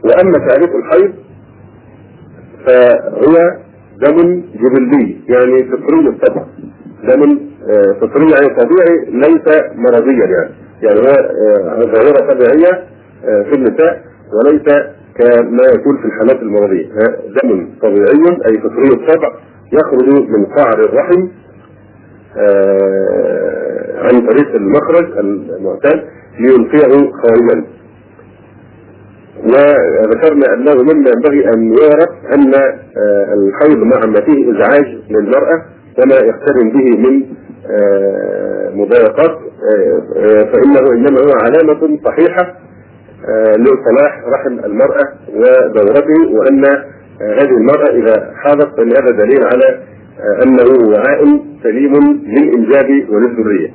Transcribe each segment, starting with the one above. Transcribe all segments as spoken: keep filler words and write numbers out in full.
واما تعريف الحيض فهو دم جبلي يعني فطري الطبع، دم فطري يعني طبيعي ليس مرضيا، يعني يعني هو ظاهره طبيعيه في النساء وليس كما يكون في الحالات المرضيه. دم طبيعي اي فطري الطبع يخرج من قعر الرحم عن طريق المخرج المعتاد ليلقيه خارجا. وذكرنا انه مما ينبغي ان يعرف ان الحيض مع ما فيه ازعاج للمراه وما يقترن به من مضايقات فانه انما هو علامه صحيحه لصلاح رحم المراه ودورته، وان هذه المراه اذا حاضت فان هذا دليل على انه وعاء سليم للانجاب وللذريه.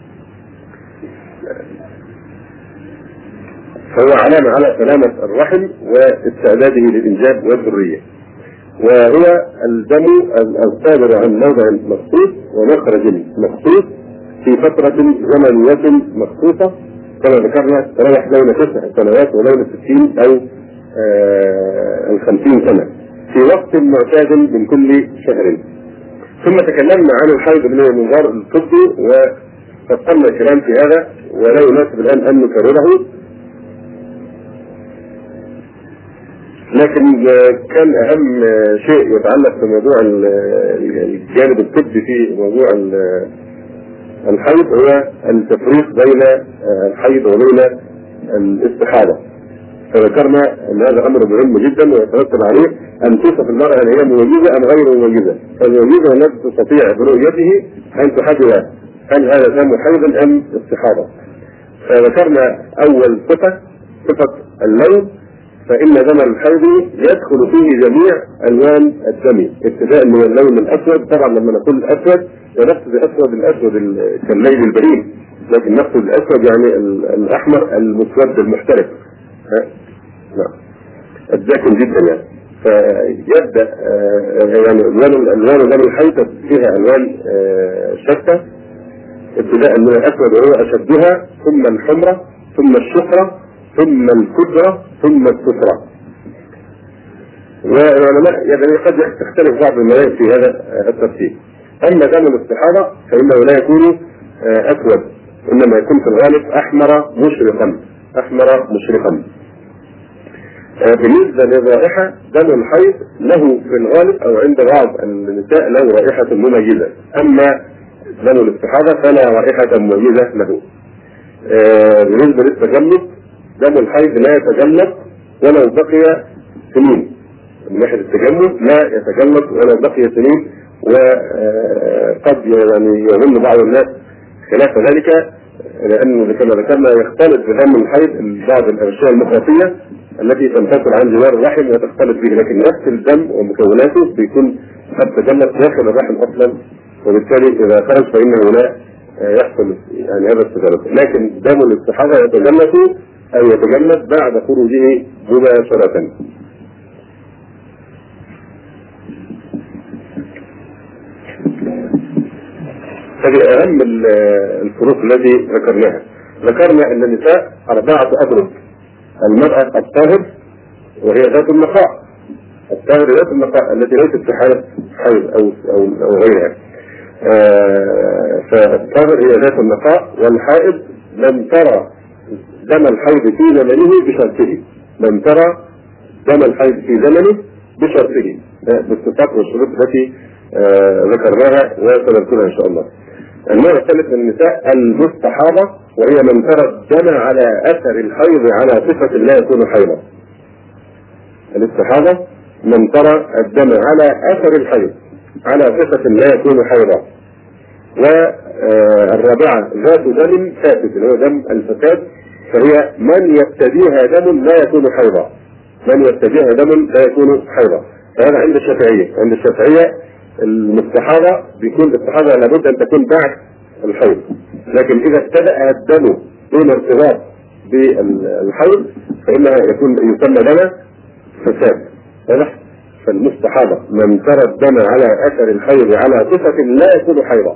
فهو علامة على سلامة الرحم واستعداده للإنجاب والذرية. وهو الدم الصادر عن موضع مخصوص ومخرج مخصوص في فترة زمنية مخصوصة كما ذكرنا تراوح بين تسع سنوات وبين ستين أو الخمسين سنة في وقت معتاد من كل شهر. ثم تكلمنا عن الحيض من المنظار الطبي وفصلنا الكلام في هذا ولا يناسب الآن أن نكرره، لكن كان اهم شيء يتعلق بموضوع الجانب الطبي في موضوع الحيض هو التفريق بين الحيض وبين الاستحاضة. فذكرنا ان هذا امر مهم جدا ويترتب عليه ان توصف المرأة ان هي مميزة ام غير مميزة. فالمميزة التي تستطيع برؤيته ان تحدد هل هذا دم حيض ام استحاضة. فذكرنا اول صفة صفة اللون، فإن دم الحيض يدخل فيه جميع ألوان الدم ابتداء من اللون الأسود. طبعا لما نقول الأسود ونقصد أسود الأسود كالليل البريد، لكن نقصد الأسود يعني الأحمر المسود المحترق نعم الداكن جدا يعني. فيبدأ يعني ألوان ألوان دم الحيض فيها ألوان شتى ابتداء من الأسود وهو أشدها، ثم الحمرة ثم الشقرة ثم الكدرة ثم السفرة. والعلماء يعني قد تختلف بعض المذاهب في هذا الترتيب. اما دم الاستحاضة فانه لا يكون اسود، انما يكون في الغالب احمر مشرقا احمر مشرقا. بالنسبة للرائحة دم الحيض له في الغالب او عند بعض النساء له رائحة مميزة، اما دم الاستحاضة فلا رائحة مميزة له. بالنسبة للتجلط دم الحيض لا يتجلط ولو بقي سنين، من ناحية التجمد لا يتجلط ولو بقي سنين. وقد يعني يظن بعض الناس خلاف ذلك، لأنه كما ذكرنا يختلط بدم الحيض بعض الأغشياء المخاطية التي تنتقل عن جوار الرحم وتختلط به، لكن نفس الدم ومكوناته بيكون قد تجلط داخل الرحم أصلا، وبالتالي إذا خرج فإنه لا يحصل يعني هذا التجلط. لكن دم الاستحاضة يتجلط أو يتجلد بعد خروجه مباشرة. هذه أهم الفروق التي ذكرناها. ذكرنا أن النساء أربعة أضرب: المرأة الطاهر وهي ذات النقاء، الطاهر ذات النقاء التي ليست في حالة حيض أو أو أو غيرها. فالطاهر هي ذات النقاء، والحائض لم ترى دم الحيض في زمنه بشرطه، لم ترى دم الحيض في زمنه بشرطه بالصفات والشروط التي ذكرناها وسنذكرها ان شاء الله. النوع الثالث من النساء المستحاضة، وهي من ترى الدم على اثر الحيض على صفة لا يكون حيضا. الاستحاضة من ترى الدم على اثر الحيض على صفة لا يكون حيضا. والرابعة ذات دم فاسد اللي هو دم الفساد، فهي من يبتديها دم لا يكون حيضا، من يبتديها دم لا يكون حيضا. فهذا عند الشافعية. عند الشافعية المستحاضة بيكون الاستحاضة لابد ان تكون بعد الحيض، لكن اذا ابتدأ الدم دون ارتباط بالحيض فانها يكون يسمى دم فساد. واضح؟ فالمستحاضة من ترى الدم على اثر الحيض على صفة لا يكون حيضا.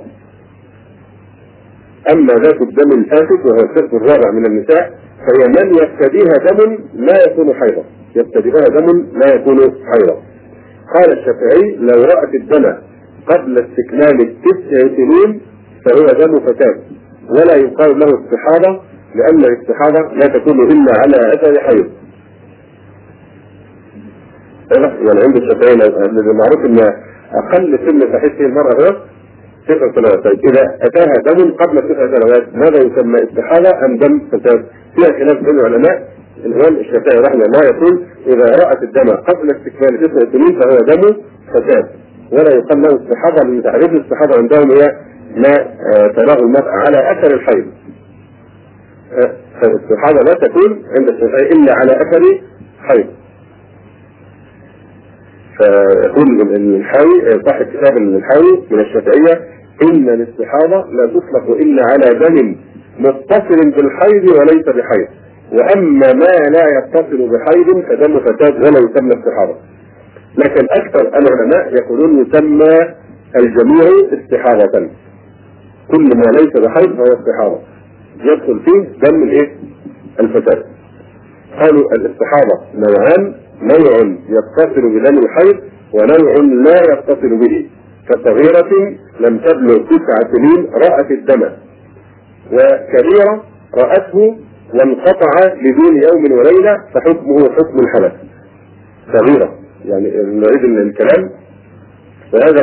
اما ذات الدم الفاسد وهو الفرق الرابع من النساء فهي من يبتديها دم لا يكون حيضا. يبتدئها دم لا يكون حيضا. قال الشافعي لو رأت الدم قبل استكمال التسع سنين فهو دم فساد ولا يقال له استحاضة، لأن الاستحاضة لا تكون إلا على أثر حيض. يعني عند الشافعي معروف أن أقل سن تحسه المرأة هو تسع سنوات. طيب إذا أتاها دم قبل تسع سنوات ماذا يسمى استحاضة أم دم فساد؟ فيها خلاف بين العلماء. الإمام الشافعي رحمه الله يقول إذا رأت الدم قبل استكمال تسع سنين فهو دم فساد ولا يقال له استحاضة، لأن تعريف الاستحاضة عندهم هي ما تراه المرأة على أثر الحيض. فالاستحاضة لا تكون عند الشافعي إلا على أثر حيض. فيقول الحاوي صاحب كتاب الحاوي من الشافعية إن الاستحاضة لا تطلق إلا على دم متصل بالحيض وليس بحيض، وأما ما لا يتصل بحيض فدم فساد ولا يسمى استحاضة. لكن أكثر العلماء يقولون يسمى الجميع استحاضة، كل ما ليس بحيض فهو استحاضة يدخل فيه دم الايه؟ الفساد. قالوا الاستحاضة نوعان، نوع يتصل بدم الحيض ونوع لا يتصل به، كصغيرة لم تبلغ تسع سنين رأت الدم، وكبيرة رأته وانقطع بدون يوم وليلة فحكمه حكم الحدث. صغيرة يعني نريد الكلام. وهذا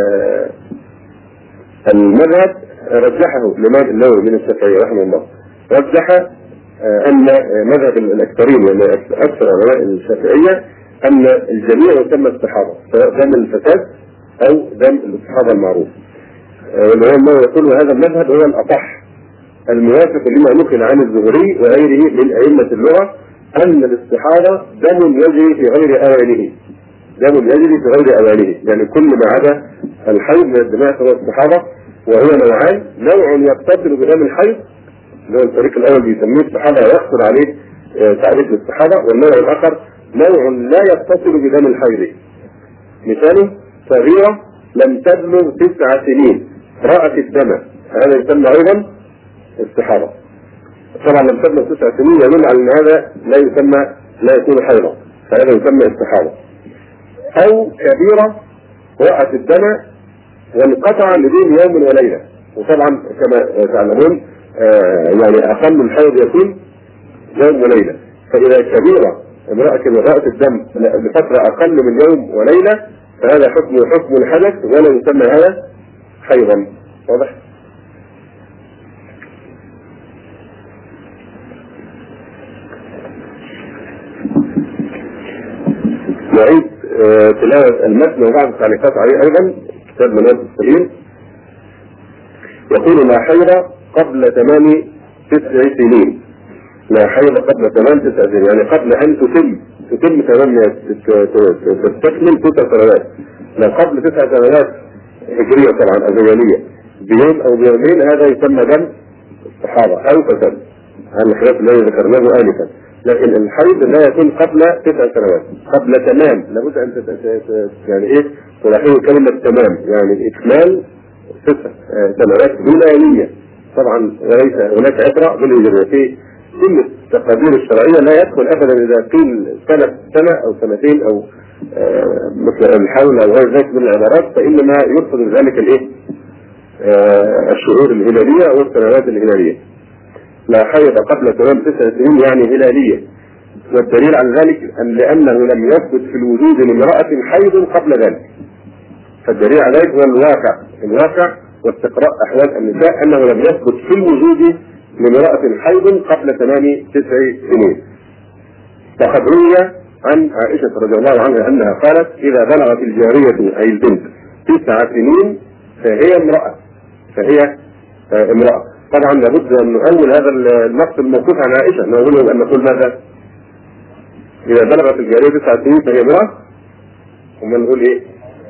المذهب رجحه الإمام النووي من الشافعي رحمه الله، رجح أن مذهب الأكثرين يعني أكثر علماء الشافعية أن الجميع يسمى استحاضة، سواء دم الفساد أو دم الاستحاضة المعروف. والإمام النووي يقول هذا المذهب هو الأصح الموافق لما نقل عن الزهري وغيره من أئمة اللغة أن الاستحاضة دم يجري في غير أوانه، دم يجري في غير أوانه، يعني كل ما عدا الحيض من الدماء فهو استحاضة. وهو نوعان، نوع يتصل بدم الحيض اللي هو الفريق الأول بيسميه استحاضة ويحصل عليه تعريف الاستحاضة، والنوع الآخر نوع لا يتصل بدم الحيض. مثاله صغيرة لم تبلغ تسع سنين رأت الدم، هذا يسمى أيضا استحاضة. طبعا لم تبلغ تسع سنين يدل على أن هذا لا يسمى لا يكون حيضا، فهذا يسمى استحاضة. أو كبيرة رأت الدم وانقطع بدون يوم وليلة، وطبعا كما تعلمون آه يعني أقل الحيض يكون يوم وليلة، فإذا كبيرة امرأة رأت الدم لفترة أقل من يوم وليلة فهذا حكم حكم الحدث ولا يسمى هذا حيضا. واضح؟ نعيد آه تلاوة المتن وبعض التعليقات عليه أيضا. كتاب منازل السليم يقول لا حيض قبل تمام تسع سنين، لا حيض قبل تمام تسع سنين يعني قبل أن تتم تتم تمام تستكمل تسع سنوات، لا قبل تسع سنوات هجرية طبعا أزيانية بيوم أو بيومين هذا يسمى دم استحاضة أو فساد عن الخلاف الذي ذكرناه آنفا. لكن الحيض لا يكون قبل تسع سنوات، قبل تمام لابد أن يعني إيه تلاحظوا كلمة تمام يعني إكمال تسع سنوات دون آلية. طبعا وليس هناك عبرة بالهجرية في كل التقادير الشرعية، لا يدخل أبدا إذا قيل سنة سنة أو سنتين أو آه مثل الحول أو غير ذلك من العبارات، فإنما يقصد ذلك الإيه آه الشهور الهلالية أو السنوات الهلالية. لا حيض قبل تمام تسع سنين يعني هلالية، والدليل على ذلك أن لأنه لم يثبت في الوجود لامرأة حيض قبل ذلك، فالدليل على ذلك هو الواقع الواقع واستقراء أحوال النساء أنه لم يثبت في الوجود لامرأة حيض قبل تمام تسع سنين. فقد روي عن عائشة رضي الله عنها أنها قالت إذا بلغت الجارية أي البنت تسع سنين فهي امرأة فهي امرأة. طبعا لابد أن نؤول هذا النص الموقوف عن عائشة، نقول أن نقول ماذا؟ إذا بلغت الجارية تسع سنين فهي امرأة، وما نقول إيه؟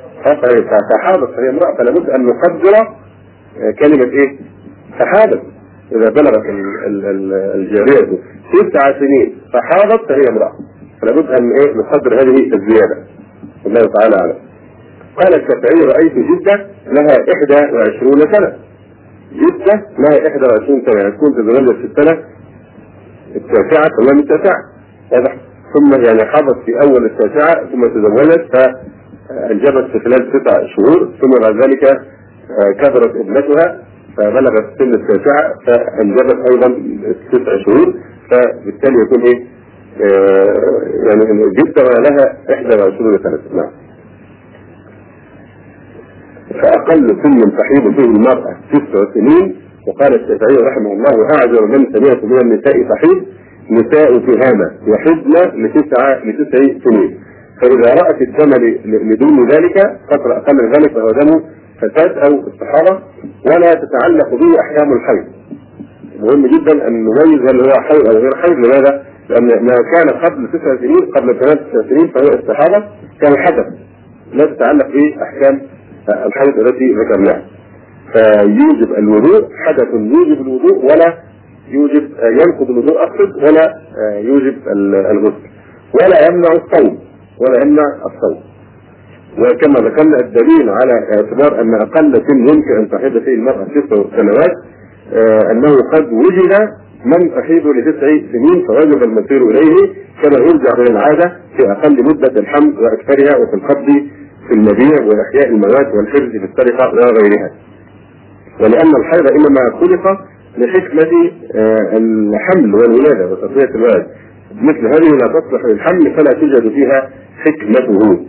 فحاضت فهي امرأة، فلابد أن نقدر كلمة إيه؟ فحاضت. إذا بلغت الجارية تسع سنين فحاضت فهي امرأة، فلابد أن إيه نقدر هذه الزيادة. والله تعالى أعلم. قال الشافعي رأيت جدة لها إحدى وعشرون سنة، جدة لها إحدى وعشرون سنة يعني تكون تتزوج في السنة التاسعة تمام التاسعة. واضح؟ ثم يعني حضت في اول التاسعه ثم تزوجت فانجبت في خلال تسع شهور، ثم بعد ذلك كبرت ابنتها فبلغت سن التاسعه فانجبت ايضا تسع شهور، فبالتالي يكون ايه آه يعني جبت لها احدى وعشرين سنه. نعم. فاقل سن تحيض فيه المراه تسع سنين، وقال الشافعي رحمه الله اعذر من سمعت من النساء تحيض نساء تهامه يحضن لتسع لتسع سنين، فاذا رات الدم لدون ذلك فتره اقل من ذلك فهو دم فساد او استحاضه ولا تتعلق به احكام الحيض. مهم جدا ان نميز هل هو حيض او غير حيض. لماذا؟ لان ما كان قبل تسع سنين قبل ثمان تسع سنين فهو استحاضه كان حدث لا تتعلق به احكام الحيض التي ذكرناها، فيوجب الوضوء حدث يوجب الوضوء ولا يوجب ينقض الوضوء اقصد ولا يوجب الغسل ولا يمنع الصوم ولا يمنع الصوم. وكما ذكرنا الدليل على اعتبار ان اقل سن يمكن ان تحيض فيه المرأة ست سنوات آه انه قد وجد من تحيض لتسع سنين فوجب المسير اليه كما يرجع الى العادة في اقل مدة الحمل واكثرها وفي القبض في المبيع واحياء المواد والحفظ في السرقة وغيرها. ولان الحيض انما خلق لحكمة آه الحمل والولادة وتصفية الولد، مثل هذه لا تصلح للحمل فلا توجد فيها حكمته.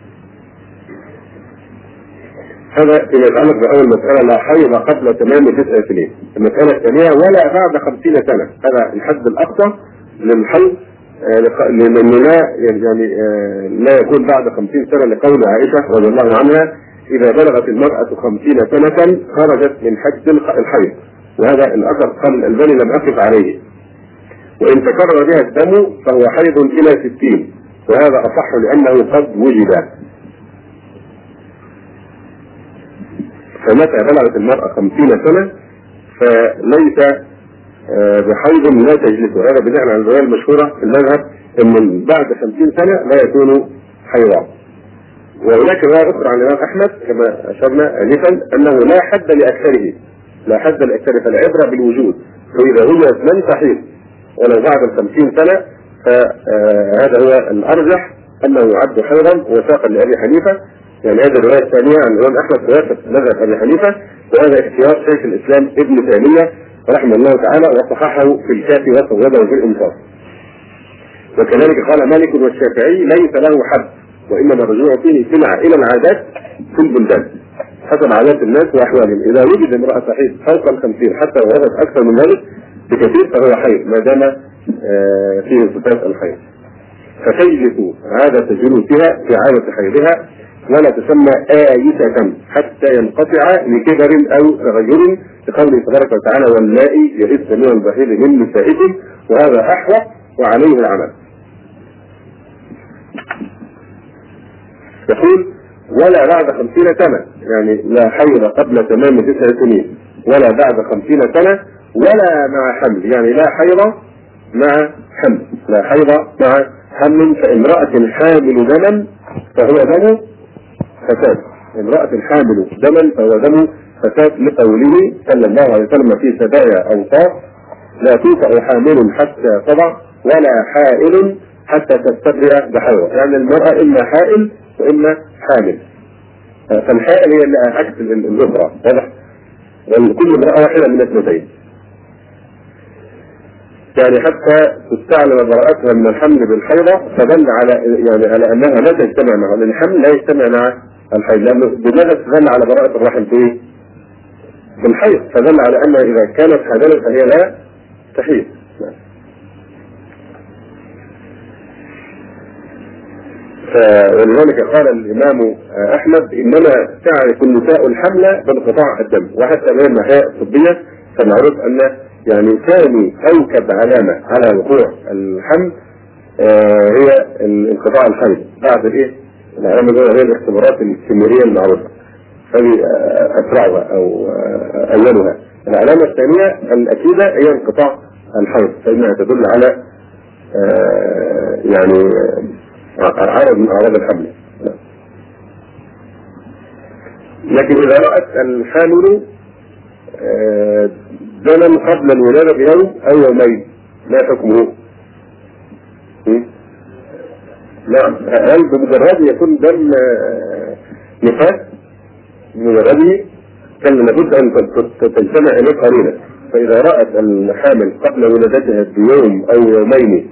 هذا فيما يتعلق بأول مسألة لا حيض قبل تمام تسع سنين. المسألة الثانية ولا بعد خمسين سنة، هذا الحد الأقصى للحيض لأنه لا يعني لا يكون بعد خمسين سنة لقول عائشة رضي الله عنها إذا بلغت المرأة خمسين سنة خرجت من حد الحيض، وهذا الأثر قال الألباني لم أقف عليه. وإن تكرر بها الدم فهو حيض إلى ستين، وهذا أصح لأنه قد وجد. فمتى بلغت المرأة خمسين سنة فليس بحيض لا تجلس، وهذا بناء على الرواية المشهورة في المذهب ان بعد خمسين سنة لا يكون حيضا. وهناك رواية أخرى عن الإمام أحمد كما أشرنا آنفا أنه لا حد لأكثره، لا حد لأكثره، فالعبرة بالوجود، فإذا وجدت من تحيض ولو بعد الخمسين سنة فهذا هو الأرجح أنه يعد حيضا وثاقا لأبي حنيفة. يعني هذه الرواية الثانية عن الإمام أحمد توافق مذهب أبي حنيفة، وهذا اختيار شيخ الإسلام ابن تيمية رحمه الله تعالى وصححه في الكافي وصوبه في الإنصاف. وكذلك قال مالك والشافعي ليس له حد، وإنما الرجوع فيه سمع إلى العادات في البلدان حسب عادات الناس وأحوالهم. إذا وجد امرأة تحيض فوق الخمسين حتى وغدت أكثر من ذلك بكثير فهو حيض ما دام فيه صفات الحيض، فتجلس عادة جلوسها في عادة حيضها ولا تسمى آيسة حتى ينقطع لكبر أو تغير، لقوله تبارك وتعالى واللائي يئسن من المحيض من نسائكم، وهذا أحوط وعليه العمل. يقول ولا بعد خمسين سنة، يعني لا حيض قبل تمام تسع سنين ولا بعد خمسين سنة ولا مع حمل، يعني لا حيض مع حمل، لا حيض مع حمل. فامرأة حامل دما فهو دم فساد، امرأة حامل دما فهو دم فساد لقوله صلى الله عليه وسلم في سبايا أوصاف لا توطأ حامل حتى تضع ولا حائل حتى تستبرئ بحيض، يعني المرأة إما حائل وإما حامل، فالحائل هي اللي عكس الأخرى، واضح؟ وكل امرأة واحدة من اثنتين، يعني حتى تستعلم براءتها من الحمل بالحيضة فدل على يعني على أنها لا تجتمع مع الحمل، لا يجتمع مع الحيض، لأنه بماذا تدل على براءة الرحم في بالحيض، فدل على أنها إذا كانت حاملا فهي لا تحيض. ولذلك قال الإمام أحمد إنما تعرف النساء الحمل بانقطاع الدم، وحتى من الناحية الطبية فمعروف أن يعني ثاني أوكب علامة على وقوع الحمل آه هي انقطاع الحيض بعد الايه؟ العلامة دي هي الاختبارات الكيميائية المعروفة، هذه أسرعها أو أولها. العلامة الثانية الأكيدة هي انقطاع الحيض، فإنها تدل على آه يعني عرض من أعراض الحمل. لكن إذا رأت الحامل آه دما قبل الولادة بيوم أو يومين ما حكمه؟ نعم. هل بمجرد يكون دم نفاس بمجرده كان لابد ان تجتمع اليه قرينه، فاذا رأت الحامل قبل ولادتها بيوم او يومين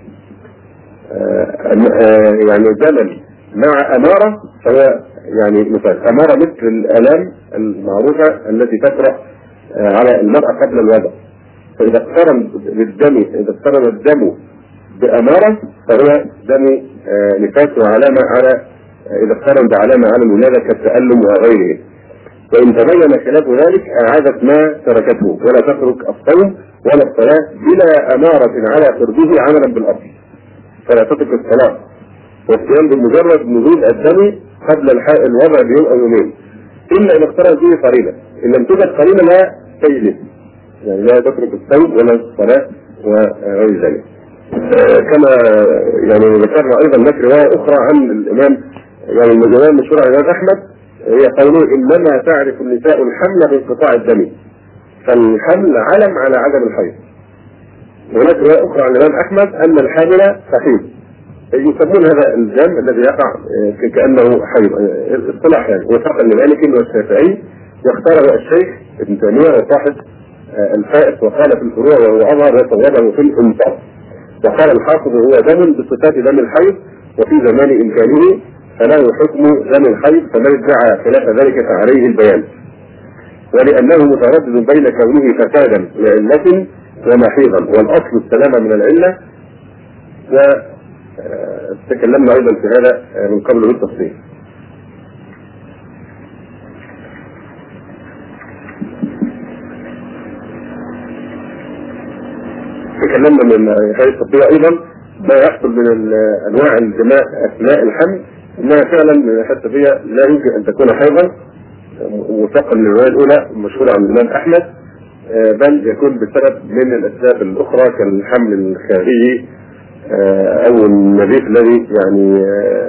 يعني زمن مع اماره فهو يعني نفاس. اماره مثل الالام المعروفه التي تطرأ على المرأة قبل الوضع، فاذا اقترن بالدم اذا اقترن الدم باماره فهو دم نفاس وعلامه على اذا اقترن بعلامه على الولاده كالتألم وغيره. وان تبين خلاف ذلك اعادت ما تركته ولا تترك الصوم ولا الصلاه بلا اماره على قربه عملا بالاصل، فلا تترك الصلاه والصيام بمجرد نزول الدم قبل الوضع بيوم او يومين، الا ان اقترن به قرينه. ان لم توجد قرينه لا تجلس، يعني لا تترك الصوم ولا الصلاه وغير ذلك. كما يعني ذكرنا ايضا هناك روايه اخرى عن الامام يعني الروايه المشهوره عن الامام احمد، هي قوله انما تعرف النساء الحمل بانقطاع الدم، فالحمل علم على عدم الحيض. وهناك روايه اخرى عن الامام احمد ان الحامل تحيض، يسمون هذا الدم الذي يقع كانه حيض اصطلاح يعني. وفقا لمالك والشافعي يختاره الشيخ ابن تيميه وصاحب الفائق وقال في الفروع وهو اظهر وصوبه في الانصاف، وقال الحافظ هو دم بصفات دم الحيض وفي زمان امكانه فله حكم دم الحيض، فمن ادعى خلاف ذلك فعليه البيان، ولانه متردد بين كونه فسادا لعله ومحيضا والاصل السلامه من العله. وتكلمنا ايضا في هذا من قبل بالتفصيل. تكلمنا من هذه التطبيق ايضا ما يحصل من انواع الدماء اثناء الحمل، انها فعلا من الناحيه الطبيه لا يمكن ان تكون حيضا وفقا للروايه الاولى المشهوره عن الامام احمد، بل يكون بسبب من الاسباب الاخرى كالحمل الخارجي او النزيف الذي يعني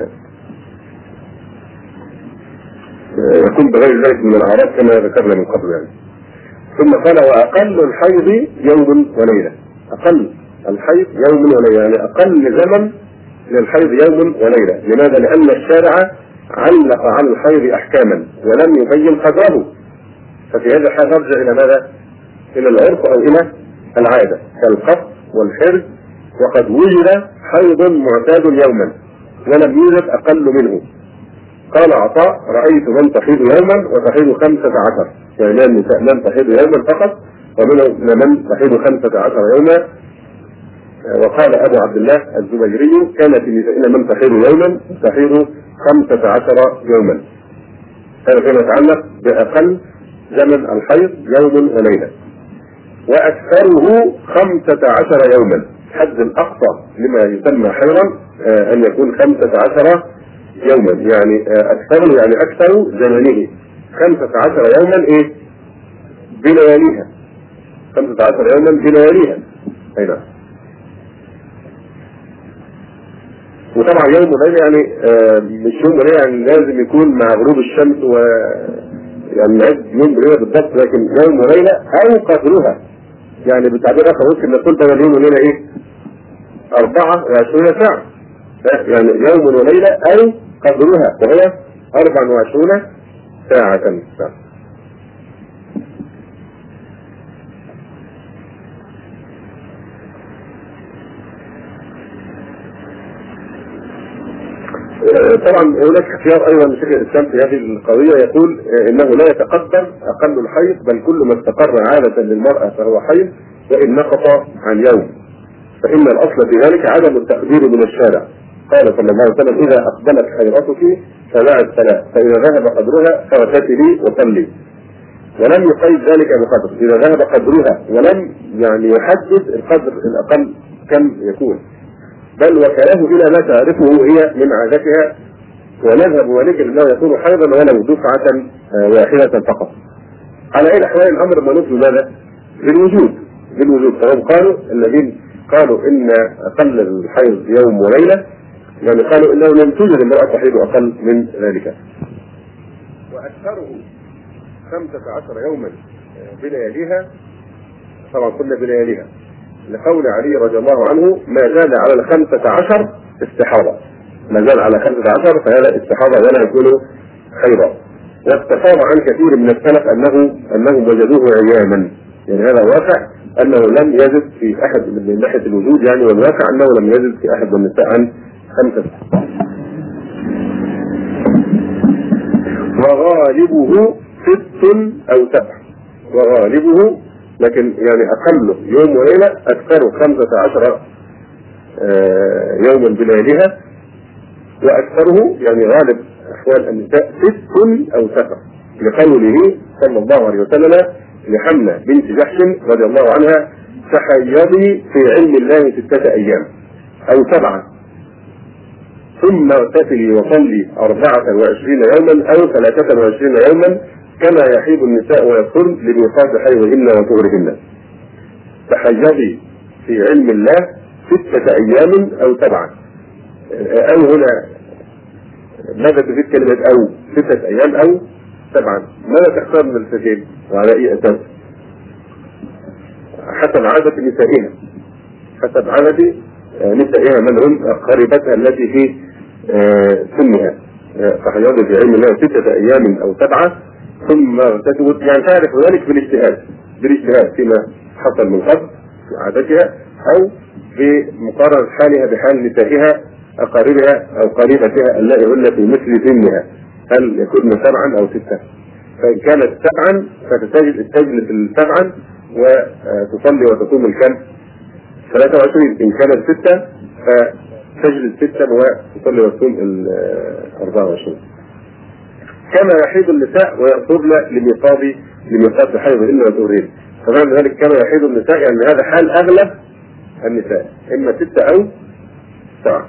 يكون بغير ذلك من الاعراض كما ذكرنا من قبل يعني. ثم قال واقل الحيض يوم وليله، اقل الحيض يوم وليله يعني اقل زمن للحيض يوم وليله. لماذا؟ لان الشارع علق على الحيض احكاما ولم يبين قدره، ففي هذا الحال نرجع الى ماذا؟ الى العرف او الى العاده كالقص والحرز، وقد وجد حيض معتاد يوما ولم يوجد اقل منه. قال عطاء رايت من تحيض يوما وتحيض خمسة عشر، يعني من النساء من تحيض يوما فقط ومنهم من تحيض خمسة عشر يوما. وقال ابو عبد الله الزبيري كانت النساء من تحيض يوما تحيض خمسة عشر يوما. هذا فيما يتعلق باقل زمن الحيض يوم وليله، واكثره خمسة عشر يوما. حد الاقصى لما يسمى حيضا ان يكون خمسة عشر يوما، يعني اكثره يعني اكثر زمنه خمسة عشر يوما ايه بلياليها، خمسة عشر يوما بلياليها. اي نعم. وطبعا يوم وليله يعني آه مش يوم وليله يعني لازم يكون مع غروب الشمس و يعني نعد يوم وليله بالضبط، لكن يوم وليله او قدرها، يعني بالتعبير اخر ممكن نقول ده يوم وليله ايه أربعة وعشرين ساعة، يعني يوم وليله او قدرها وهي أربعة وعشرين ساعة. طبعا هناك اختيار ايضا لشيخ الاسلام في هذه القضيه، يقول انه لا يتقدم اقل الحيض بل كل ما استقر عاده للمراه فهو حيض وان نقص عن يوم، فان الاصل في ذلك عدم التقدير من الشارع. قال صلى الله عليه وسلم اذا اقبلت حيضتك فدع الصلاه فاذا ذهب قدرها فاغتسلي وصلي، ولم يقيد ذلك بقدر. اذا ذهب قدرها ولم يعني يحدد القدر الاقل كم يكون، بل وكله الى ما تعرفه هي من عادتها، ونذهب ولكن انه يكون حيضا ولو دفعه واحده فقط. على اي الاحوال الامر منوط بماذا؟ بالوجود، بالوجود. فهم قالوا الذين قالوا ان اقل الحيض يوم وليله يعني قالوا انه لم توجد امراه تحيض اقل من ذلك، واكثره خمسة عشر يوما بلياليها. طبعا قلنا بلياليها لقول علي رضي الله عنه ما زاد على الخمسة عشر استحاضة، ما زال على خمسة عشر فهذا استحاضة ولا يكون حيضا. واستفاض عن كثير من السلف انه انهم وجدوه عياما، يعني هذا واقع انه لم يزد في احد من ناحيه الوجود يعني، والواقع انه لم يزد في احد من النساء عن خمسه. وغالبه ست او سبع، وغالبه لكن يعني اقله يوم وليله، اكثره خمسة عشر يوما بلياليها، واكثره يعني غالب احوال النساء ست او سبع، لقوله صلى الله عليه وسلم لحمنة بنت جحش رضي الله عنها: تحيضي في علم الله ستة ايام او سبعة، ثم اغتسلي وصلي أربعة وعشرين يوما او ثلاثة وعشرين يوما كما يحيض النساء ويدخل لميقات حيضهن وطهرهن. تحيضي في علم الله ستة ايام او سبعة، او هنا ماذا تفيد كلمة او؟ ستة ايام او سبعا، ماذا تختار من الفتين وعلى اي اساس؟ حسب عادة نسائها، حسب عادة نسائها من هم قريبتها التي في سنها. فحيض في علم الله ستة ايام او سبعة ثم اغتسلت، يعني تعرف ذلك بالاجتهاد، بالاجتهاد فيما حصل من قبل في عادتها او بمقارنة حالها بحال نسائها اقاربها او قريبتها اللائي هن في مثل سنها، هل يكون سبعا او ستة؟ فان كانت سبعا فتجلس السبعا وتصلي وتصوم الكم ثلاثة وعشرين، ان كانت ستة فتجلس ستا وتصلي وتصوم الأربعة وعشرين. كما يحيض النساء ويأخذن لميقات لميقات حيضهن وطهرهن. فمعنى ذلك كما يحيض النساء يعني هذا حال اغلب النساء، اما ستة او سبعة.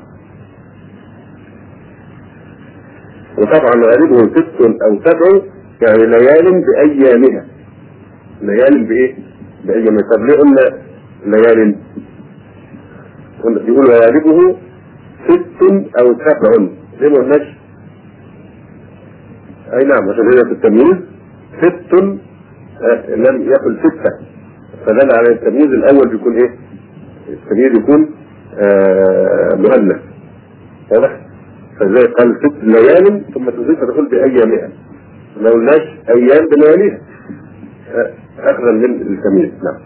وطبعا غالبه ست او سبع يعني ليال بايامها. ليال بايه؟ بايامها. طب ليه قلنا ليال؟ يقول غالبه ست او سبع، ليه ما قلناش؟ اي نعم، عشان هنا في التمييز ست آه لم يقل ستة، فدل على التمييز الاول بيكون ايه؟ التمييز يكون آه مؤنث، واضح؟ فزي قال ست ليال ثم تضيف تدخل بايامها، ما قلناش ايام بلياليها اخذا من التمييز. نعم.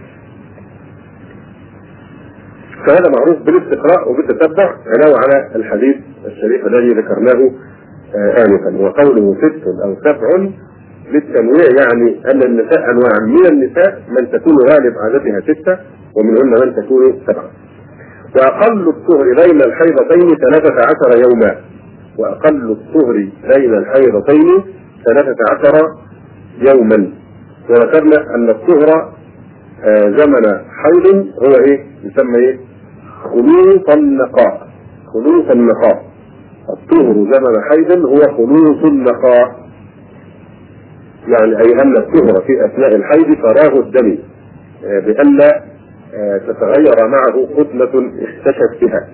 فهذا معروف بالاستقراء وبالتتبع علاوه على الحديث الشريف الذي ذكرناه آنفا. وقوله ست او سبع للتنويع يعني ان النساء انواع، من النساء من تكون غالب عادتها ستة ومنهن من تكون سبعة. واقل الطهر بين الحيضتين ثلاثة عشر يوما، واقل الطهر بين الحيضتين ثلاثة عشر يوما. وذكرنا ان الطهر آه زمن حيض هو ايه؟ يسمى ايه؟ خلوص النقاء. خلوص النقاء. الطهر زمن حيض هو خلوص النقاء، يعني اي ان الطهر في اثناء الحيض فراغ الدم آه بألا آه تتغير معه خصلة اختشت بها،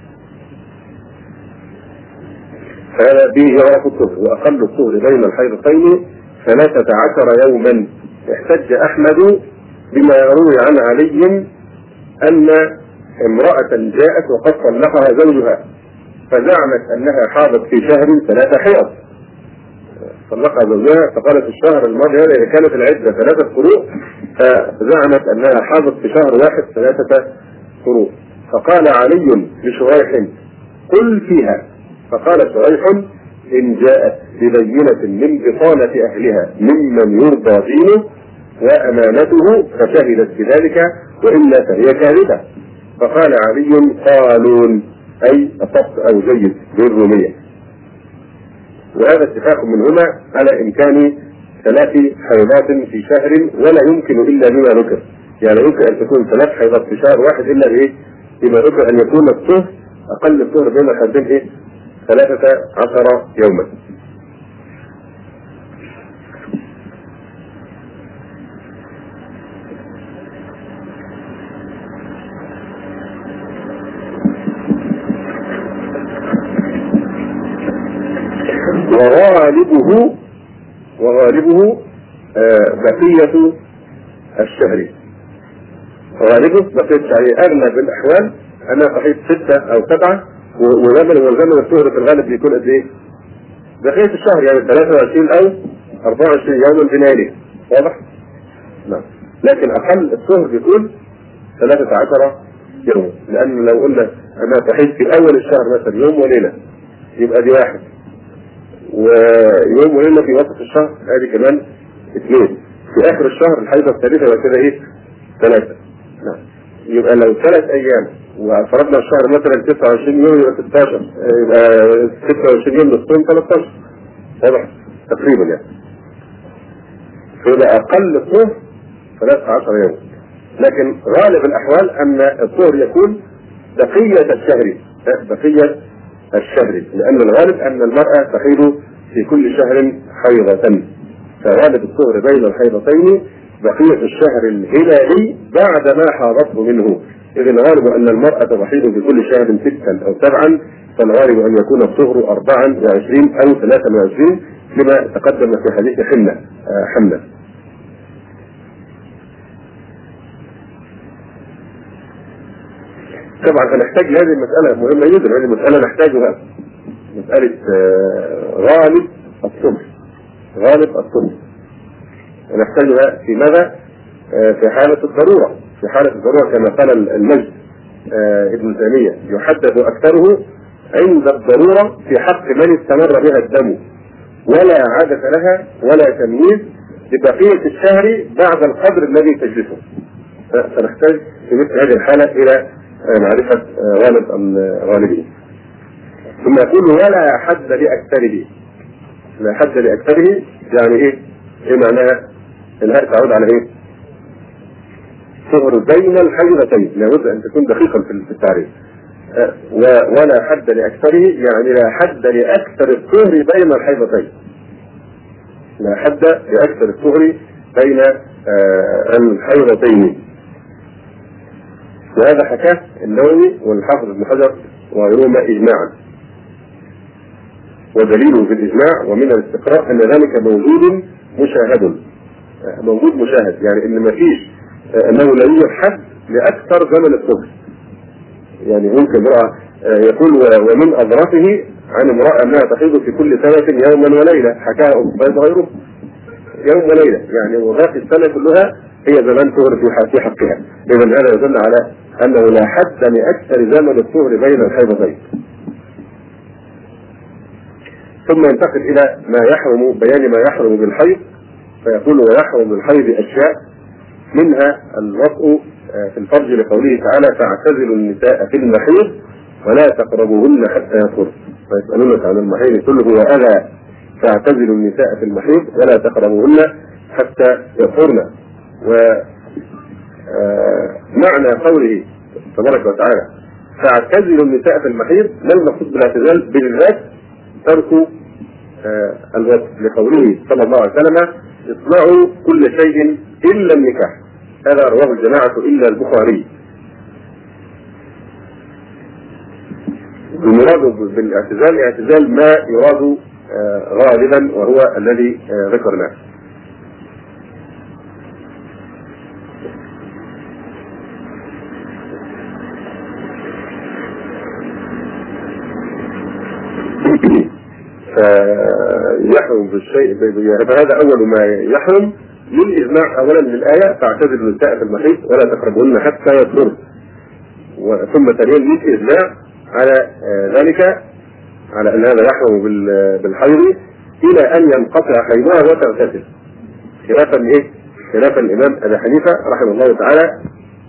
فهذا به يعرف الطهر. واقل الطهر بين الحيضتين ثلاثة عشر يوما. احتج احمد بما يروي عن علي ان امرأة جاءت وقد طلقها زوجها فزعمت انها حاضت في شهر ثلاثة حيض، طلقها زوجها فقالت الشهر الماضي هذا اذا كانت العدة ثلاثة قروء، فزعمت انها حاضت في شهر واحد ثلاثة قروء. فقال علي لشريح قل فيها، فقال شريح ان جاءت ببينة من بطانة اهلها ممن يرضى دينه وامانته فشهدت بذلك والا فهي كاذبة. فقال علي قالون اي اصبت او جيد بالرومية. وهذا اتفاق منهما على امكان ثلاث حيضات في شهر ولا يمكن الا بما ذكر، يعني يمكن ان تكون ثلاث حيضات في شهر واحد الا بايه؟ بما ذكر ان يكون الطهر اقل الطهر بين الحدين ايه؟ ثلاثة عشر يوما. وغالبه وغالبه آه بقية الشهر. غالبه بقية الشهر، اغلب الاحوال انها صحيح ستة او سبعة وزمن والزمن الطهر في الغالب بيكون قد ايه؟ بقية الشهر، يعني ثلاثة وعشرين او أربعة وعشرين يوما بليالي، واضح؟ نعم. لكن اقل الطهر بيكون ثلاثة عشر يوم، لان لو قلنا انا تحيض في اول الشهر مثلا يوم وليلة يبقى دي واحد، ويوم وليلة في وسط الشهر ادي كمان اثنين، في اخر الشهر الحيضة الثالثة يبقى كده ايه؟ ثلاثة. نعم. يبقى لو ثلاث ايام وفرضنا الشهر مثلا تسعة وعشرين يوم يبقى ستاشر، يبقى ستة وعشرين يوم نصهم ثلاثة عشر، واضح؟ تقريبا يعني. فيبقى اقل الطهر ثلاثة عشر يوم، لكن غالب الاحوال ان الطهر يكون بقية الشهر، بقية الشهر، لان الغالب ان المرأة تحيض في كل شهر حيضة، فغالب الطهر بين الحيضتين بقية الشهر الهلالي بعد ما حاضته منه. إذن الغالب أن المرأة تحيض في كل شهر ستا أو سبعا، فالغالب أن يكون الطهر أربعا وعشرين أو ثلاثا وعشرين لما تقدم في حديث حمنة حمنة. طبعا هنحتاج هذه المسألة مهمة جدا، هذه المسألة نحتاجها، مسألة غالب الطهر، غالب الطهر نحتاجها في ماذا؟ في حالة الضرورة، في حالة الضرورة كما قال المجد ابن تيمية يحدد أكثره عند الضرورة في حق من استمر بها الدم ولا عادة لها ولا تمييز لبقية الشهر بعد القدر الذي تجلسه. فنحتاج في مثل هذه الحالة إلى معرفة غالب الغالبين. ثم يقول ولا حد لأكثره، لا حد لأكثره يعني إيه؟ إيه معناها؟ الهاء تعود على إيه؟ طهر بين الحيضتين، لابد أن تكون دقيقا في التعريف. أه ولا حد لأكثره يعني لا حد لأكثر الطهر بين الحيضتين، لا حد لأكثر الطهر بين أه الحيضتين. وهذا حكاه النووي والحافظ ابن حجر وغيرهما إجماعا، ودليله في الإجماع ومن الاستقراء أن ذلك موجود مشاهد، موجود مشاهد، يعني ان مفيش انه لا يوجد حد لاكثر زمن الطهر. يعني ممكن امرأة يقول ومن اظرافه عن امرأة انها تحيض في كل سنة يوما وليلة، حكاها ابن غيره يوم وليلة، يعني وباقي السنة كلها هي زمان طهر في حقها. اذا هذا يدل على انه لا حد لاكثر زمن الطهر بين الحيضتين. ثم ينتقل الى ما يحرم، بيان ما يحرم بالحيض، فيقول ويحرم بالحيض أشياء منها الوطء في الفرج لقوله تعالى فاعتزلوا النساء في المحيض ولا تقربوهن حتى يطهرن فيسألونك عن المحيض كله هو أذى فاعتزلوا النساء في المحيض ولا تقربوهن حتى يطهرن. ومعنى قوله تبارك وتعالى فاعتزلوا النساء في المحيض لا المقصود بالاعتزال بالذات ترك الوطء، لقوله صلى الله عليه وسلم اصنعوا كل شيء إلا النكاح، هذا رواه الجماعة إلا البخاري. المراد بالاعتزال اعتزال ما يراد غالبا وهو الذي ذكرناه. فيحرم بالشيء، هذا أول ما يحرم للإجماع أولا للآية فاعتزلوا النساء في المحيض ولا تقربوهن حتى يطهرن، ثم ثانيا للإجماع على ذلك على أن هذا يحرم بالحيض إلى أن ينقطع حيضها وتغتسل، خلافا إيه؟ خلافا الإمام أبي حنيفة رحمه الله تعالى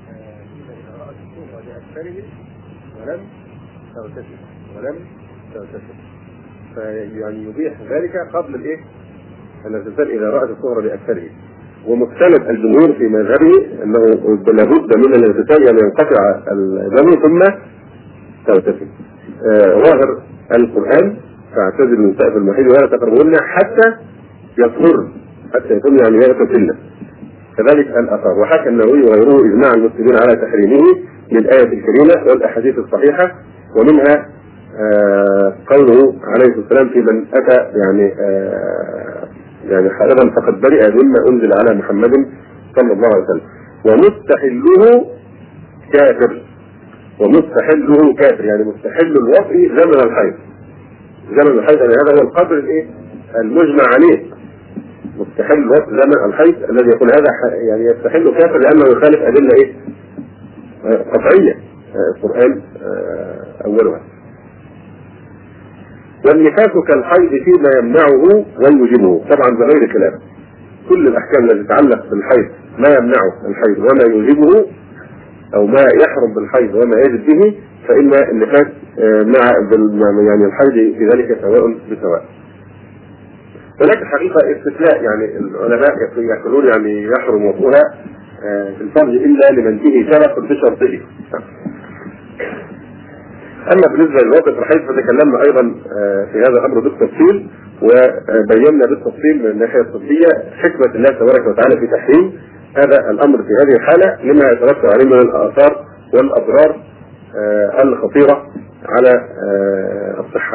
ولم تغتسل ولم تغتسل فيعني يبيح ذلك قبل الايه؟ الاغتسال اذا رأت الطهر باكثره. ومستند الجمهور في مذهبه انه لابد من الاغتسال ان ينقطع الدم ثم تغتسل. ظاهر القرآن فاعتزلوا النساء في المحيض ولا تقربوهن حتى يطهرن، حتى يكون يعني يغتسلن، كذلك الاثار. وحكى النووي وغيره اجماع المسلمين على تحريمه للآية الكريمة والاحاديث الصحيحة، ومنها آه قوله عليه الصلاة والسلام في من أتى يعني آه يعني حائضا فقد برئ مما أنزل على محمد صلى الله عليه وسلم، ومستحله كافر ومستحله كافر، يعني مستحل الوطء زمن الحيض. زمن الحيض يعني هذا هو القدر الايه المجمع عليه. مستحل الوطء زمن الحيض الذي يقول هذا يعني يستحل كافر لانه يخالف ادله ايه قطعيه القران اولها. والنفاس كالحيض فيما يمنعه ويوجبه، طبعا بغير خلاف. كل الاحكام التي تتعلق بالحيض ما يمنعه الحيض وما يوجبه او ما يحرم بالحيض وما يجب به، فان النفاس مع يعني الحيض في ذلك سواء بسواء. هناك حقيقه استثناء، يعني العلماء يقولون يعني يحرم وقوعها في الفرج الا لمن فيه شرف بشرطه. اما بالنسبه للوقت الحيض فتكلمنا ايضا في هذا الامر بالتفصيل، وبينا بالتفصيل من الناحيه الطبيه حكمه الله تبارك وتعالى في تحريم هذا الامر في هذه الحاله لما يترتب عليه من الاثار والاضرار الخطيره على الصحه.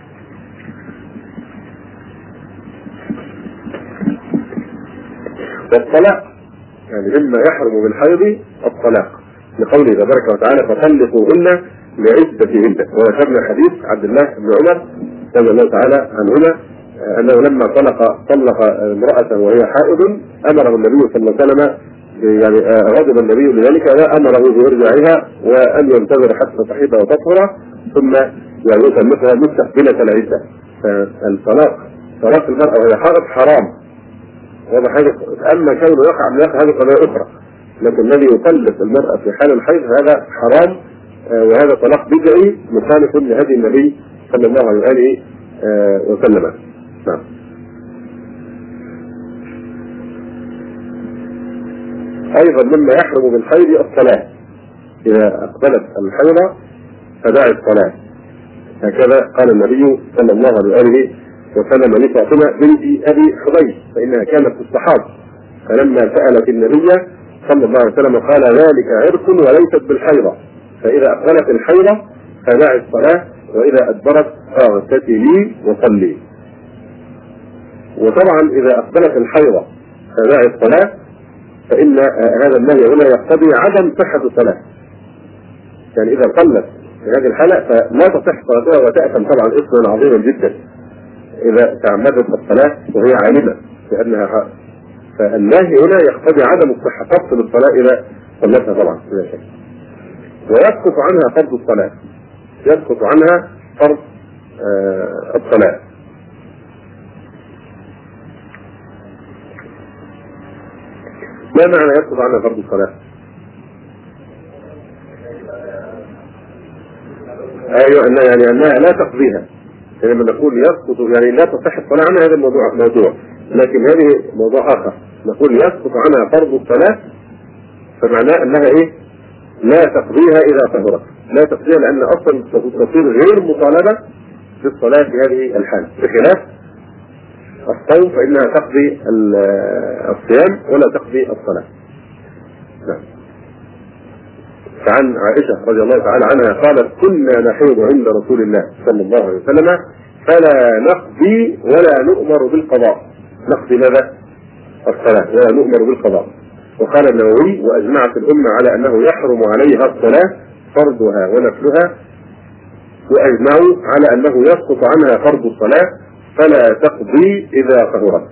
والطلاق يعني مما يحرم بالحيض الطلاق، لقوله تبارك وتعالى فطلقوهن لعدتهن. وذكرنا حديث عبد الله بن عمر رضي الله تعالى عنهما انه لما طلق طلق امرأة وهي حائض امره النبي صلى الله عليه وسلم، يعني غضب النبي لذلك وامره بارجاعها وان ينتظر حتى تحيض وتطهر ثم يعني يطلقها مستقبلة العدة. فالطلاق طلاق المرأة وهي حائض حرام، وهذا حاجة. اما كونه يقع من هذه قضية اخرى، لكن الذي يطلق المرأة في حال الحيض هذا حرام، وهذا طلاق بدعي مخالف لهدي النبي صلى الله عليه وسلم. نعم. ايضا مما يحرم بالحيض الصلاة، اذا اقبلت الحيضة فدعي الصلاة، هكذا قال النبي صلى الله عليه وسلم لفاطمة بنت ابي حبيش فانها كانت في الصحابة، فلما سألت النبي صلى الله عليه وسلم قال ذلك عرق وليست بالحيضة، فإذا أقبلت الحيضة فدعي الصلاة وإذا أدبرت فاغتسلي وصلي. وطبعا إذا أقبلت الحيضة فدعي الصلاة فإن هذا النهي هنا يقتضي عدم صحة الصلاة، يعني إذا قلت في هذه الحالة فلا تصح صلاتها وتأثم طبعا إثما عظيما جدا إذا تعمدت الصلاة وهي عالمة بأنها حائض. فالنهي هنا يقتضي عدم الصحة، تبطل الصلاة إذا صلتها طبعا بلا شك. ويسقط عنها فرض الصلاة، يسقط عنها فرض آه الصلاة. ما معنى يسقط عنها فرض الصلاة؟ ايوه انها يعني انها لا تقضيها، يعني لما نقول يسقط يعني لا تصح الصلاة عنها هذا الموضوع موضوع، لكن هذه موضوع اخر. نقول يسقط عنها فرض الصلاة فمعناه انها ايه؟ لا تقضيها اذا طهرت، لا تقضيها لان اصلا تصير غير مطالبة بالصلاة في هذه الحالة، بخلاف الصوم فانها تقضي الصيام ولا تقضي الصلاة. نعم. فعن عائشة رضي الله تعالى عنها قالت كنا نحيض عند رسول الله صلى الله عليه وسلم فلا نقضي ولا نؤمر بالقضاء. نقضي ماذا؟ الصلاة، ولا نؤمر بالقضاء. وقال النووي واجمعت الامة على انه يحرم عليها الصلاة فرضها ونفلها، واجمعوا على انه يسقط عنها فرض الصلاة فلا تقضي اذا طهرت.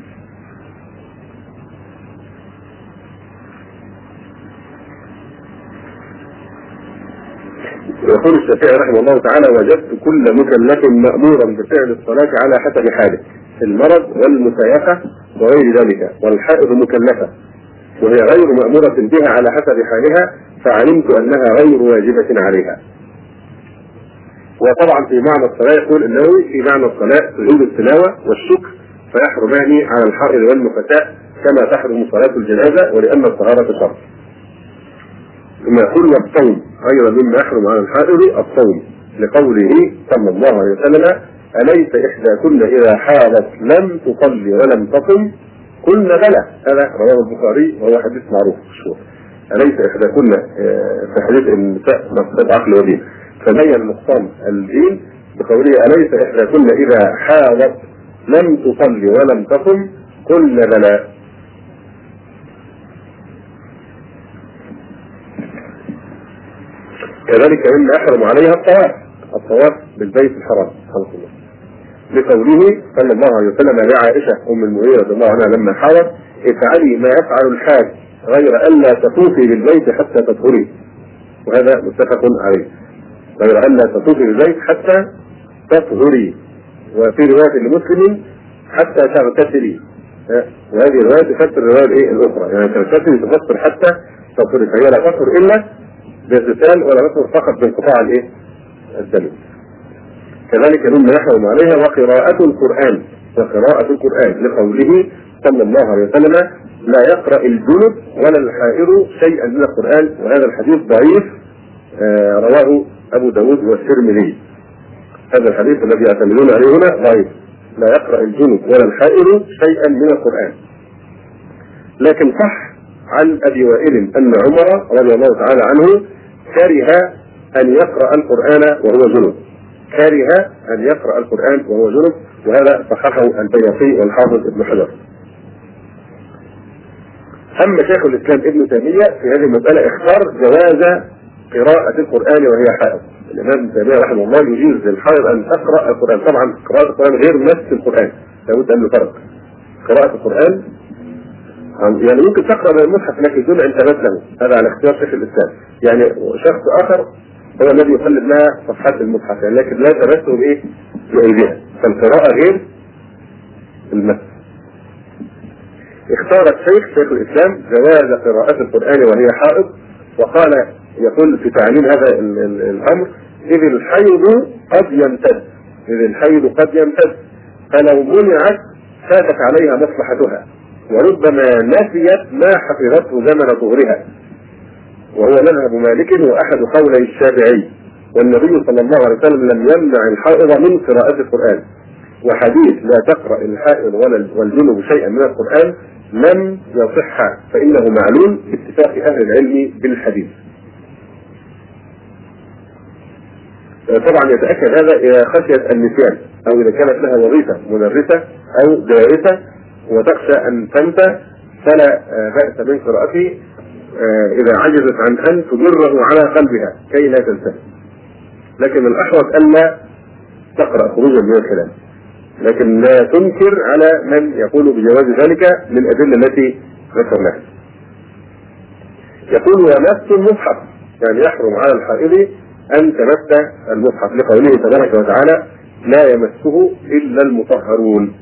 يقول الشافعي رحمه الله تعالى وجدت كل مكلف مأمورا بفعل الصلاة على حسب حاله، المرض والمسايقة وغير ذلك، والحائض مكلفة وهي غير مأمورة بها على حسب حالها فعلمت أنها غير واجبة عليها. وطبعا في معنى الصلاة يقول النووي في معنى الصلاة سجود التلاوة والشكر فيحرمان على الحائض والنفساء كما تحرم صلاة الجنازة ولأن الطهارة شرط. ثم يقول والصوم أيضا مما يحرم على الحائض الصوم لقوله صلى الله عليه وسلم أليس إحداكن إذا حاضت لم تصلي ولم تصم قلنا بلى. هذا رواه البخاري وهو حديث معروف مشهور. أليس إحداكن في حديث النساء نقصد عقل ودين، فبين نقصان الدين بقوله أليس إحداكن إذا حاضت لم تصلي ولم تصم قلنا بلى. كذلك مما يحرم عليها الطواف الطواف بالبيت الحرام سبحان الله، لقوله صلى الله عليه وسلم لعائشة أم المؤمنين رضي الله عنها لما حاضت: افعلي ما يفعل الحاج غير ألا تطوفي بالبيت حتى تطهري. وهذا متفق عليه، غير ألا تطوفي بالبيت حتى تطهري. وفي رواية لمسلم حتى تغتسلي، وهذه الرواية تفسر الرواية الايه الأخرى، يعني تغتسلي تفسر حتى تطهري، فهي لا تطهر إلا باغتسال ولا تطهر فقط بانقطاع الايه الدم. كذلك مما يحرم عليها وقراءة القرآن وقراءة القرآن لقوله صلى الله عليه وسلم: لا يقرأ الجنب ولا الحائض شيئا من القرآن. وهذا الحديث ضعيف، آه رواه أبو داود والترمذي. هذا الحديث الذي يعتمدون عليه هنا ضعيف، لا يقرأ الجنب ولا الحائض شيئا من القرآن. لكن صح عن أبي وائل أن عمر رضي الله تعالى عنه كره أن يقرأ القرآن وهو جنب، كره أن يقرأ القرآن وهو جنب، وهذا صححه البيهقي والحافظ ابن حجر. أما شيخ الإسلام ابن تيمية في هذه المسألة اختار جواز قراءة القرآن وهي حائض. الإمام ابن تيمية رحمه الله يجيز للحائض أن تقرأ القرآن. طبعا قراءة القرآن غير نفس القرآن، لابد أن نفرق. قراءة القرآن يعني ممكن تقرأ من المصحف لكن دون انتباه له، هذا على اختيار شيخ الإسلام. يعني شخص آخر هو الذي يقلد لها صفحات المصحف يعني، لكن لا تمسه بإيه؟ بأيديها، فالقراءة غير المس. اختار الشيخ شيخ الإسلام جواز قراءة القرآن وهي حائض، وقال يقول في تعليم هذا الأمر: إذ الحيض قد يمتد، إذ الحيض قد يمتد، فلو منعت فاتت عليها مصلحتها، وربما نسيت ما حفظته زمن ظهورها. وهو مذهب مالك وأحد قولي الشافعي، والنبي صلى الله عليه وسلم لم يمنع الحائض من قراءة القرآن. وحديث لا تقرأ الحائض والجنب شيئا من القرآن لم يصح، فإنه معلول باتفاق أهل العلم بالحديث. طبعا يتأكد هذا إذا خشيت النسيان، أو إذا كانت لها وظيفة مدرسة أو دارسة وتخشى أن تنسى فلا بأس من قراءته إذا عجزت عن أن تجره على قلبها كي لا تنسى. لكن الأحوط ألا تقرأ خروجا من الخلاف، لكن لا تنكر على من يقول بجواز ذلك للأدلة التي ذكرناها. يقول: ومس المصحف، يعني يحرم على الحائض أن تمس المصحف، لقوله تبارك وتعالى: لا يمسه إلا المطهرون.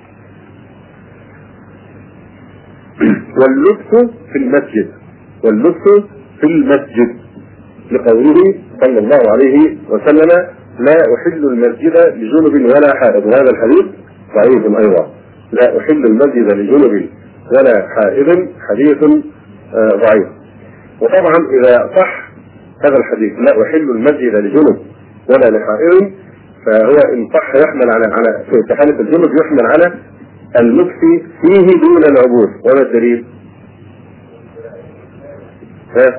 واللبس في المسجد، واللبس في المسجد لقوله صلى الله عليه وسلم: لا أحل المسجد لجنب ولا حائض. وهذا الحديث ضعيف أيضا، لا أحل المسجد لجنب ولا حائض حديث آه ضعيف. وطبعا إذا صح هذا الحديث لا أحل المسجد لجنب ولا لحائض، فهو إن صح يحمل على على في حالة الجنب يحمل على اللبس فيه دون العبور. وما الدليل؟ ها؟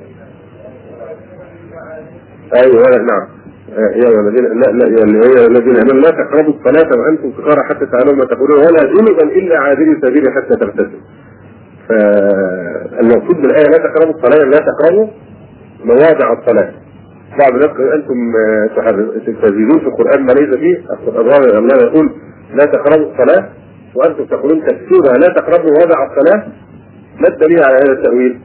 أيوة نعم، يا الذين لا لا يا الذين امنوا لا تقربوا الصلاة وانتم سكارى حتى تعلموا ما تقولون ولا جنبا الا عابري سبيل حتى تغتسلوا. فالمقصود بالايه لا تقربوا الصلاة، لا تقربوا مواضع الصلاة. بعض الناس انتم تزيدون في القرآن ما ليس فيه. الله يقول لا تقربوا الصلاة وانتم تقولون تفسيرها لا تقربوا مواضع الصلاة. ما الدليل على هذا التأويل؟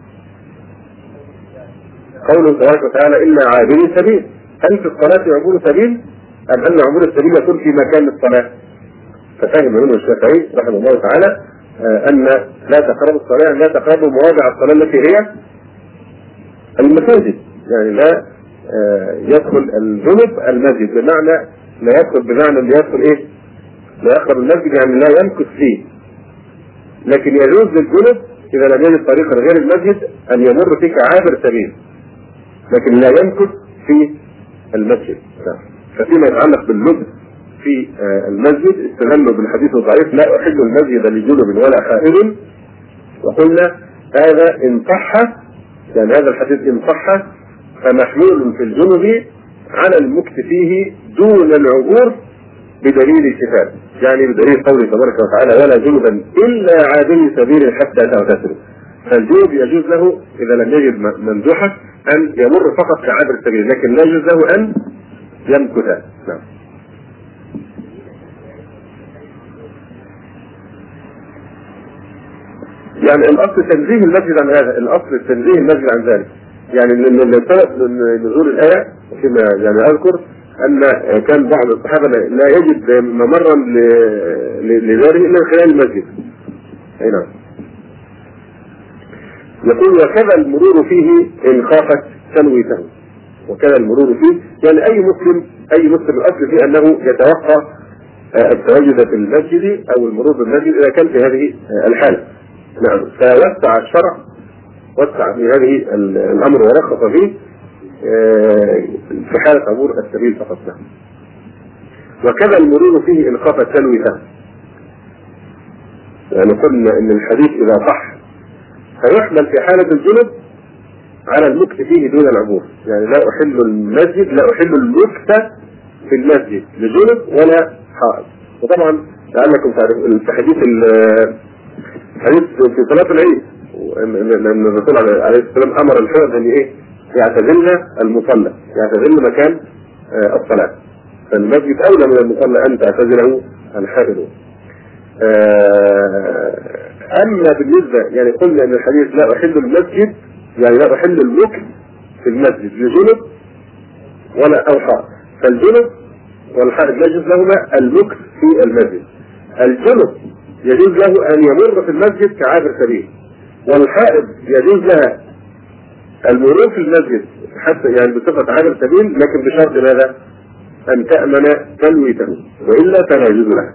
قوله تبارك وتعالى: إلا عابري سبيل. هل في الصلاة عبور سبيل أم أن عبور السبيل يكون في مكان الصلاة؟ ففهم منه الشافعي رحمه الله تعالى أن لا تقربوا الصلاة لا تقربوا مواضع الصلاة التي هي المساجد، يعني لا يدخل الجنب المسجد، بمعنى لا يدخل بمعنى لا يدخل إيه؟ لا يقرب المسجد يعني لا يمكث فيه. لكن يجوز للجنب إذا لم يجد طريقا غير المسجد أن يمر فيه كعابر سبيل، لكن لا يمكث في المسجد. ففيما يتعلق باللبس في المسجد استدلوا بالحديث الضعيف: لا أحل المسجد لجنب ولا حائض. وقلنا هذا إن صح، يعني هذا الحديث إن صح فمحمول في الجنب على المكث فيه دون العبور بدليل الكتاب، يعني بدليل قوله تبارك وتعالى: ولا جنبا إلا عابري سبيل حتى تغتسلوا. فالجنب يجوز له إذا لم يجد مندوحة أن يمر فقط كعابر سبيل، لكن لا يجوز له أن يمكث. نعم. يعني الأصل تنزيه المسجد عن هذا، الأصل تنزيه المسجد عن ذلك. يعني من سبب نزول الآية فيما يعني أذكر أن كان بعض الصحابة لا يجد ممرا لداره إلا من خلال المسجد. أي نعم. يقول وكذا المرور فيه إن خافت تنويته. وكذا المرور فيه يعني أي مسلم أي مسلم الأصل فيه أنه يتوقع التواجد في المسجد أو المرور بالمسجد إذا كان في هذه الحالة. نعم. فوسع الشرع وسع في هذه الأمر ورخص فيه في حالة عبور السبيل فقط. وكذا المرور فيه إن خاف تلويته. يعني قلنا إن الحديث إذا صح فيحمل في حالة الجنب على المكث فيه دون العبور. يعني لا أحل المسجد لا أحل المكث في المسجد لجنب ولا حائض. وطبعا لعلكم تعرفون في حديث حديث في صلاة العيد لما الرسول عليه السلام أمر الحائض أن إيه يعتزلن المصلى، يعتزلن مكان الصلاة. فالمسجد أولى من المصلى أن تعتزله الحائض. أما بالنسبة يعني قلنا أن الحديث لا أحل المسجد يعني لا أحل المكث في المسجد لجنب ولا أو حائض. فالجنب والحائض لا يجوز لهما المكث في المسجد. الجنب يجوز له أن يمر في المسجد كعابر سبيل، والحائض يجوز لها المرور في المسجد حتى يعني بصفة عابر سبيل، لكن بشرط ماذا؟ أن تأمن تلويته، وإلا فلا يجوز لها.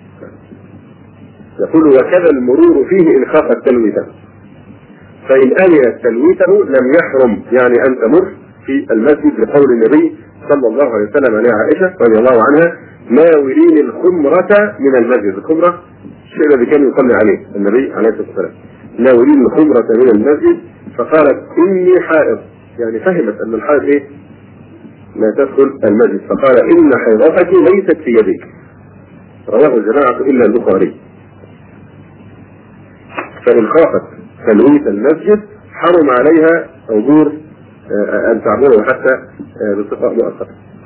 يقول وكذا المرور فيه إن خافت تلويته. فإن أمنت تلويته لم يحرم يعني أن تمر في المسجد لقول النبي صلى الله عليه وسلم عن عائشة رضي الله عنها ناولين الخمرة من المسجد. الخمرة الشيء الذي كان يصلي عليه النبي عليه الصلاة والسلام. ناولين الخمرة من المسجد فقالت إني حائض، يعني فهمت أن الحائض إيه؟ لا تدخل المسجد. فقال إن حيضتك ليست في يدك. رواه الجماعة إلا البخاري. فإن خافت تلويث المسجد حرم عليها عبور أن تعبره حتى بصفة مؤقتة.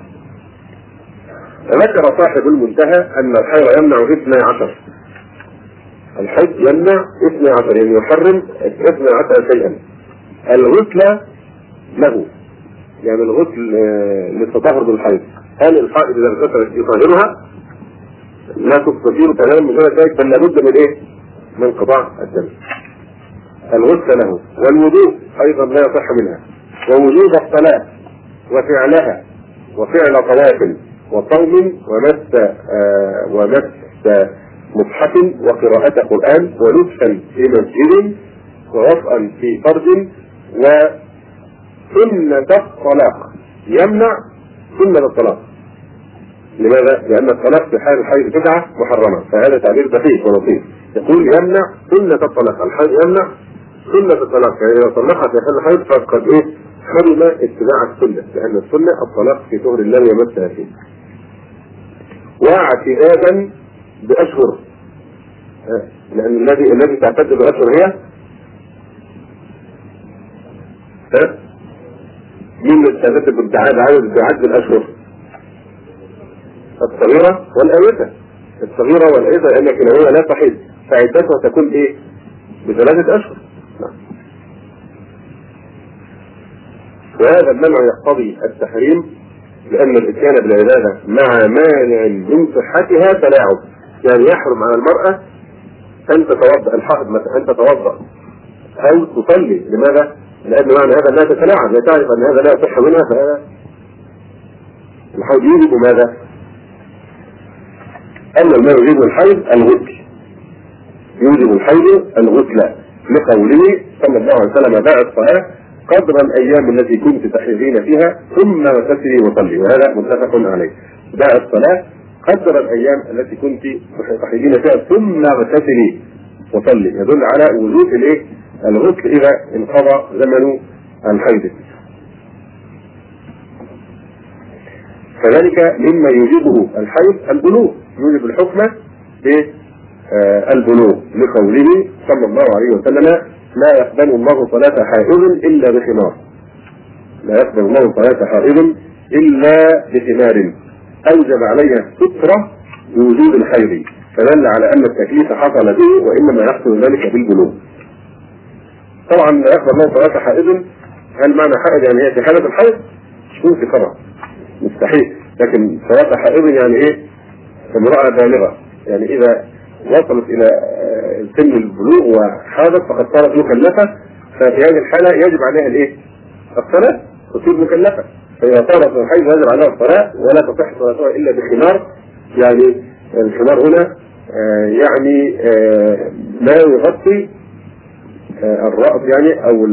ذكر صاحب المنتهى أن الحيض يمنع اثني عشر. الحيض يمنع اثني عشر يعني يحرم اثني عشر شيئا. الغسل له يعني الغسل للتطهر بالحيض. هل الحائض إذا اغتسلت يطهرها؟ لا تستطيع تمام مجرد ذلك، بل لابد من إيه؟ من قطاع الدم. الغسل له والوضوء أيضا لا يصح منها، ووجوب الصلاة وفعلها وفعل طواف وصوم ومس آه ومس مصحف وقراءة قرآن ولبسا في مسجد ووطئا في فرج وسنة الطلاق. يمنع سنة الطلاق. لماذا؟ لأن الطلاق في حال الحيض بدعة محرمة، فهذا تعبير دقيق ولطيف. يقول يمنع سنة الطلاق. الحيض يمنع سنة الطلاق، يعني إذا طلقت في حال الحيض فقد إيه؟ حرم اتباع السنة، لأن السنة الطلاق في طهر الله يمسها فيه. واعتدادا بأشهر، لأن الذي الذي تعتد بأشهر هي ها؟ مين اللي تعتد بالتعاد عدد بعد الأشهر؟ الصغيرة والآيسة. الصغيرة والآيسة لأن كلاهما لا تحيض فعدتها تكون إيه؟ بثلاثة أشهر. وهذا المنع يقتضي التحريم، لأن الإتيان بالعبادة مع مانع من صحتها تلاعب. يعني يحرم على المرأة أن تتوضأ، الحائض مثلا أن تتوضأ أو تصلي. لماذا؟ لأن معنى هذا لا تتلاعب، لا تعرف أن هذا لا يصح منها، فهذا الحيض يجب ماذا؟ أما ما يجب الحيض الغسل، يوجب الحيض الغسل لقوله صلى الله عليه وسلم دع الصلاة قدر الأيام التي كنت تحيضين فيها ثم اغتسلي وصلي، وهذا متفق عليه. دع الصلاة قدر الأيام التي كنت تحيضين فيها ثم اغتسلي وصلي، يدل على وجود الايه؟ الغسل إذا انقضى زمن الحيض. كذلك مما يوجبه الحيض البلوغ، يوجب الحكم بالبلوغ لقوله صلى الله عليه وسلم لا يقبل الله صلاة حائض إلا بخمار. لا يقبل الله صلاة حائض إلا بخمار أوجب عليها سترة بوجود الحيض، فدل على أن التكليف حصل به وإنما يحصل ذلك بالبلوغ. طبعا لا يقبل الله صلاة حائض، هل معنى حائض يعني هي في حالة الحيض؟ مش ممكن طبعا، مستحيل. لكن صلاة حائض يعني إيه؟ امرأة بالغة، يعني إذا وصلت إلى سن البلوغ وحاضت فقد صارت مكلفة، ففي هذه الحالة يجب عليها الإيه؟ الصلاة، تصير مكلفة. فإذا صارت من الحيض يجب عليها الصلاة ولا تصح صلاتها إلا بخمار. يعني الخمار هنا آه يعني آه لا يغطي آه الرأس يعني أو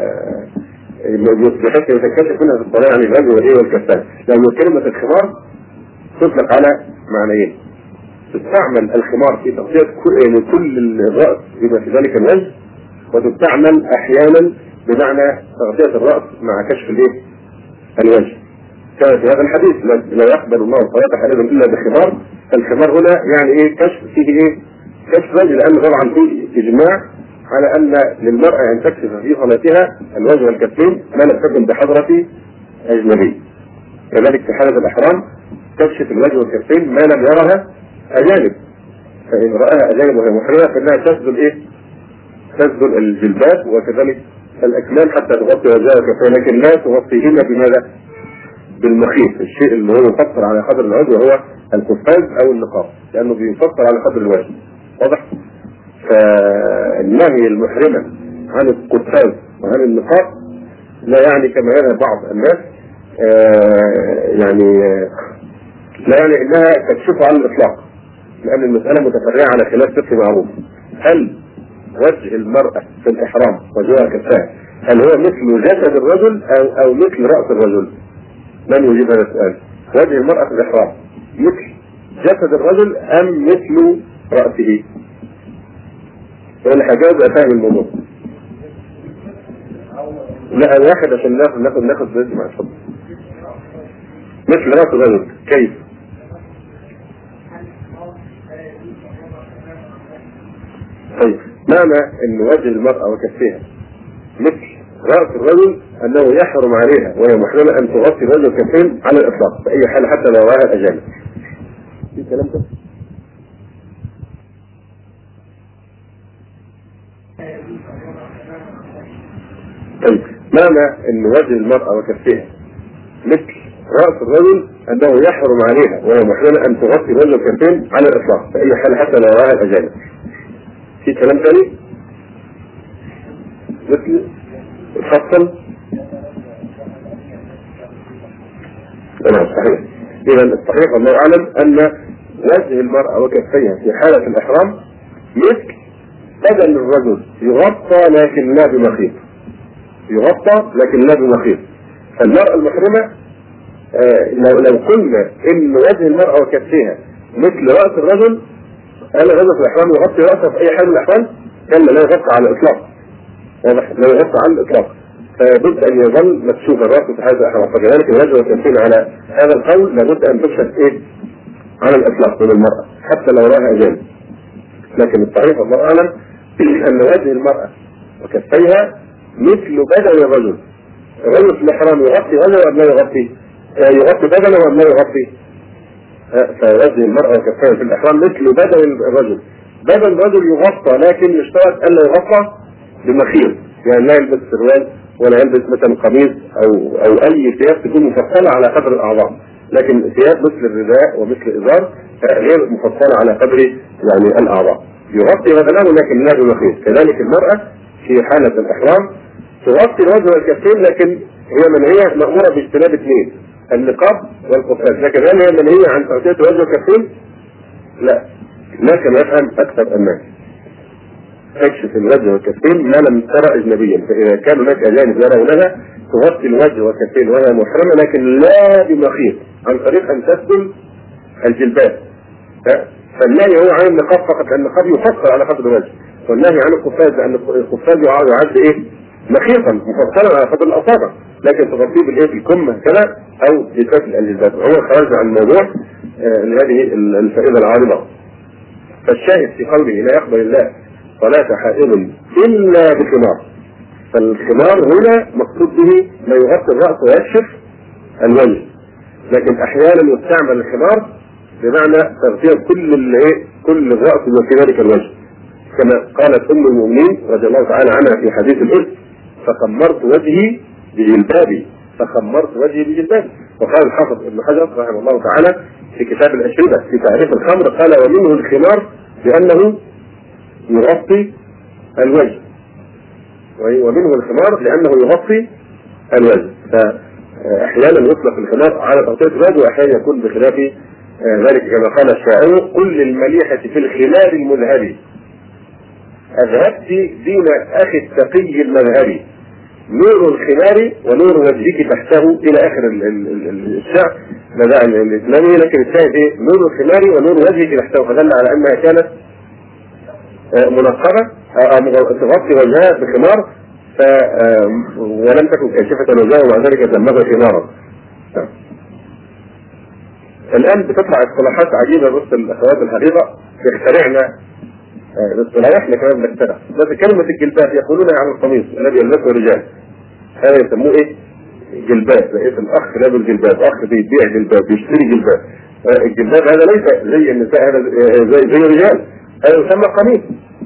بحيث يتكشف منها في الصلاة، يعني الوجه والإيه والكفان. لأن كلمة الخمار تطلق على معنيين. تستعمل الخمار في تغطية كل, يعني كل الرأس بما في ذلك الوجه، وتستعمل أحيانا بمعنى تغطية الرأس مع كشف الإيه؟ الوجه. كان في هذا الحديث لا يقبل الله صلاة حائض إلا بخمار. الخمار هنا يعني إيه؟ كشف فيه إيه؟ كشف وجه، لأن طبعا فيه إجماع على أن للمرأة أن تكشف في صلاتها الوجه والكفين ما لم تكن بحضرة أجنبي. كذلك في حالة الإحرام تكشف الوجه والكفين ما لم يرها أجانب، فإن رأها أجانب وهي محرمة فإنها تسدل إيه؟ تسدل الجلباب وكذلك الأكمام حتى تغطي وجهها وكفين، لكن لا تغطيهن بماذا؟ بالمخيط، الشيء اللي هو يفصل على قدر الوجه وهو القفاز أو النقاب، لأنه بيفصل على قدر الوجه. واضح؟ فالنهي المحرمة عن القفاز وعن النقاب لا يعني كما يرى بعض الناس آه يعني آه لا يعني انها تكشف على الاطلاق، لان المسألة متفرعة على خلاف فقهي معروف. هل وجه المرأة في الاحرام وجهها كفاه هل هو مثل جسد الرجل او او مثل رأس الرجل؟ من يجيب هذا السؤال؟ وجه المرأة في الاحرام مثل جسد الرجل ام مثل رأسه؟ والحجاز افهم الموضوع. لا واحد عشان ناخد ناخد ناخد بس مع الفضل. مثل رأس الرجل كيف؟ طيب معنى ان وجه المرأة وكفيها مثل رأس الرجل انه يحرم عليها وهي محرمة ان تغطي الوجه والكفين على الاطلاق في اي حال حتى لو رأها الاجانب. في كلام ده؟ طيب معنى ان وجه المرأة وكفيها مثل رأس الرجل انه يحرم عليها وهي محرمة ان تغطي الوجه والكفين على الاطلاق في اي حال حتى لو رأها الاجانب. في كلام ثاني؟ مثل الفصل؟ نعم صحيح. اذا الصحيح والله اعلم ان وجه المرأة وكفيها في حالة الاحرام مثل بدن الرجل يغطى لكن لا بمخيط، يغطى لكن لا بمخيط. فالمرأة المحرمة آه لو, لو قلنا ان وجه المرأة وكفيها مثل رأس الرجل، هل الرجل في الاحرام يغطي رأسه في اي حال من الاحوال؟ كان لا يغطى على الاطلاق. واضح؟ لا يغطى على الاطلاق، فيجب ان يظل مكشوف الراس في حالة الاحرام. فكذلك الوجه والكفين على هذا القول لابد ان تكشف ايه؟ على الاطلاق من المرأة حتى لو راها اجانب. لكن الصحيح والله اعلم ان وجه المرأة وكفيها مثل بدن الرجل. الرجل في الاحرام يغطي وجهه ام لا يغطي؟ يغطي بدنه ام لا يغطي؟ فوجه المرأة وكفيها في الاحرام مثل بدن الرجل. بدن الرجل يغطى لكن يشترط الا يغطى بمخيط، يعني لا يلبس سروال ولا يلبس مثلا قميص او او اي ثياب تكون مفصلة على قدر الاعضاء، لكن ثياب مثل الرداء ومثل ازار غير مفصلة على قدر يعني الاعضاء. يغطي بدنه لكن لا بمخيط. كذلك المرأة في حالة الاحرام تغطي الوجه والكفين، لكن هي منهية مأمورة باجتناب اثنين، النقاب والقفاز. لكن هل هي منهية عن تغطية الوجه والكفين؟ لا، لكن يفهم اكثر الناس تكشف الوجه والكفين ما لم ترى اجنبيا. فاذا كان هناك اجانب يرونها تغطي الوجه والكفين وهي محرمة لكن لا بمخيط عن طريق ان تسدل الجلباب. فالنهي هو عن النقاب فقط، لان النقاب يفصل على قدر الوجه، والنهي عن القفاز لان القفاز يعد ايه؟ مخيطا مفصلا على قدر الاصابع، لكن تغطيه بالايه؟ بالكم كذا او بكتل الجلباب. هو خرج عن الموضوع آه لهذه الفائده العارضه. فالشاهد في قوله لا يقبل الله صلاة حائض الا بخمار، فالخمار هنا مقصود المقصود به ما يغطي الرأس ويكشف الوجه، لكن احيانا يستعمل الخمار بمعنى تغطية كل الايه كل الرأس وكذلك الوجه، كما قالت ام المؤمنين رضي الله تعالى عنها في حديث الإفك: فخمرت وجهي بجلبابي فخمرت وجهي بجلبابي. وقال الحافظ ابن حجر رحمه الله تعالى في كتاب الأشربة في تعريف الخمر قال: ومنه الخمار لأنه يغطي الوجه، ومنه الخمار لأنه يغطي الوجه. فأحيانا يطلق الخمار على تغطية الوجه وأحيانا يكون بخلاف ذلك، كما قال الشاعر: قل للمليحة في الخمار المذهب أذهبت دين أخي التقي المذهبي، نور الخمار ونور وجهك تحته، إلى آخر الشعر مداع الإسلامي. لكن الشاهد إيه؟ نور الخمار ونور وجهك تحته، فدل على أنها كانت منقبة تغطي وجهها بخمار ولم تكن كاشفة وجهها، ومع ذلك سماها خمارا. الآن بتطلع اصطلاحات عجيبة، بص الأخوات الحقيقة يخترعنا الاصطلاح، احنا كمان بنخترع. بس كلمة الجلباب يقولون عن القميص الذي يلبسه الرجال، هذا يسموه ايه؟ جلباب. لقيت الاخ لابس جلباب، اخ بيبيع جلباب، بيشتري جلباب. الجلباب هذا ليس زي النساء، هذا زي زي الرجال، هذا يسمى قميص.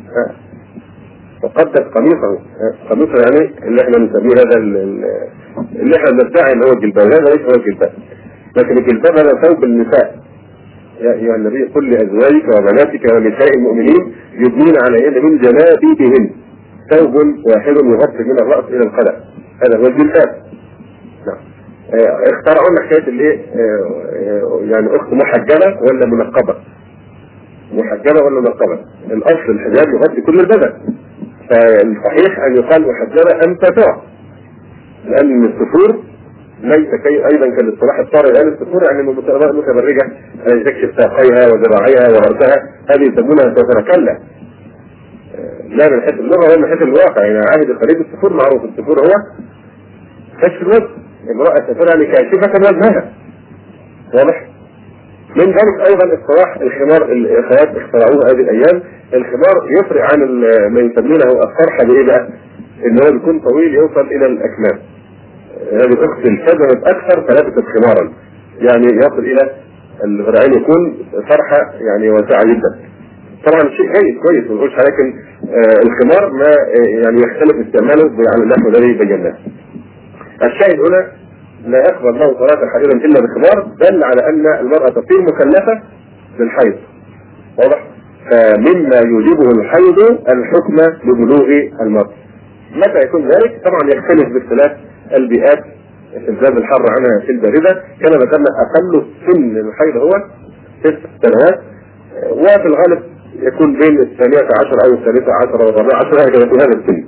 وقدت قميصه، قميصه يعني اللي احنا نسميه هذا اللي احنا بندعي ان هو الجلباب، هذا ليس هو الجلباب، لكن الجلباب هذا ثوب النساء. يا أيها النبي قل لأزواجك وبناتك ونساء المؤمنين يدنين عليهن من جلابيبهن، ثوب واحد يغطي من الرأس إلى القدم، هذا هو الجلباب. نعم. اخترعوا لنا حكاية اللي يعني أخت محجبة ولا منقبة، محجبة ولا منقبة. الأصل الحجاب يغطي كل البدن، فالصحيح أن يقال محجبة أن تطاع، لأن السفور ليس كي ايضا كالاصطلاح الطارئ الان. السفور يعني متبرجه تكشف ساقيها وذراعيها وراسها، هذه يسمونها سفركله، لا من حيث اللغه ولا من حيث الواقع. يعني عهد الخليج السفور معروف، السفور هو كشف الوجه، امراه سفر يعني كاشفه وجهها، واضح؟ من ذلك ايضا اصطلاح الخمار، الاخوات اخترعوه هذه الايام. الخمار يفرق عن ما يسمونه الطرحه بايه بقى؟ ان هو بيكون طويل يوصل الى الاكمام. هذه الاخت التزمت اكثر فلبست خمارا، يعني يصل الى الذراعين، يكون فرحه يعني واسعه جدا. طبعا شيء جيد كويس ما نقولش، لكن آه الخمار ما آه يعني يختلف استعماله على النحو الذي بيناه. الشاهد هنا لا يقبل له صلاه حريرا الا بخمار، دل على ان المراه تصير مكلفه بالحيض، واضح؟ فمما يوجبه الحيض الحكم لبلوغ المرء. متى يكون ذلك؟ طبعا يختلف باختلاف البيئات، استنزاف الحر عنها في الباردة. كما ذكرنا أقل سن الحيض هو ست سنوات، وفي الغالب يكون بين الثانية عشر أو الثالثة عشر والرابعة عشر، هكذا في هذا السن.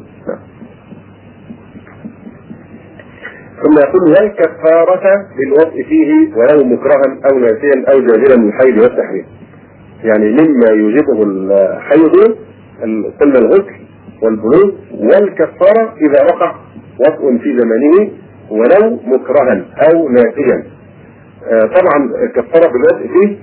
ثم يقول: والكفارة بالوطء فيه ولو مكرها أو ناسيا أو جاهلا من الحيض والتحريم. يعني مما يوجبه الحيض قلنا الغسل والبلوغ، والكفارة إذا وقع وطء في زمنه ولو مكرها أو ناسيا. آه طبعا الكفارة بالوطء فيه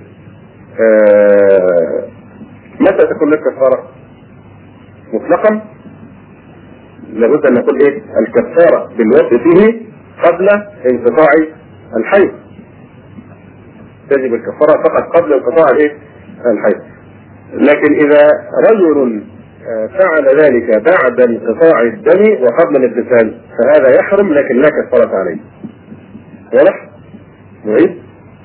آه متى تكون الكفارة؟ مطلقا لابد أن نقول إيه؟ الكفارة بالوطء فيه قبل انقطاع الحيض، تجب الكفارة فقط قبل انقطاع الحيض. لكن إذا رجل فعل ذلك بعد انقطاع الدم وقبل الاغتسال فهذا يحرم، لكن لا كفارة عليه. واضح؟ نعيد: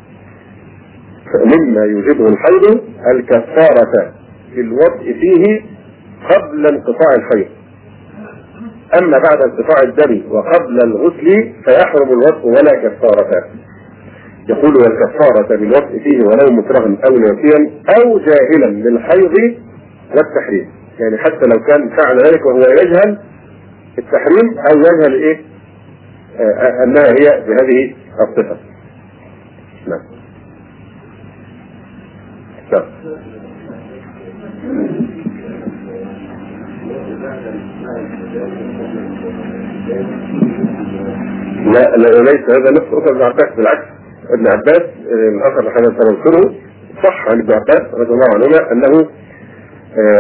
مما يوجبه الحيض الكفارة في الوطء فيه قبل انقطاع الحيض، أما بعد انقطاع الدم وقبل الغسل فيحرم الوطء ولا كفارة. يقول: والكفارة بالوطء فيه ولو مكرها أو ناسيا أو جاهلا للحيض والتحريم. يعني حتى لو كان فعل ذلك وهو يجهل التحريم او يجهل ايه آه انها هي بهذه الصفة. نعم. لا لا ليس هذا نفس اثر ابن عباس، بالعكس ابن عباس الاثر اللي احنا سنذكره صح عن ابن عباس رضي الله عنهما انه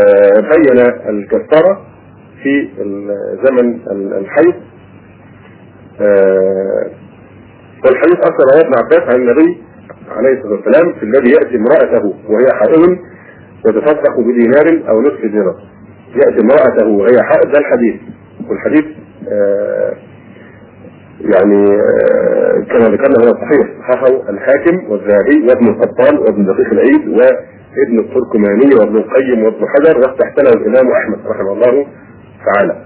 بين الكفارة في زمن الحيض آه والحديث أكثر رواية ابن عباس عن النبي عليه الصلاة والسلام في الذي يأتي امرأته وهي حائض وتصدق بدينار أو نصف دينار. يأتي امرأته وهي حائض، ده الحديث. والحديث آه يعني آه كما ذكرنا هو صحيح، صححه الحاكم والذهبي وابن القطان وابن دقيق العيد وابن التركماني وابن القيم وابن حجر، واستحسنه الإمام أحمد رحمه الله تعالى.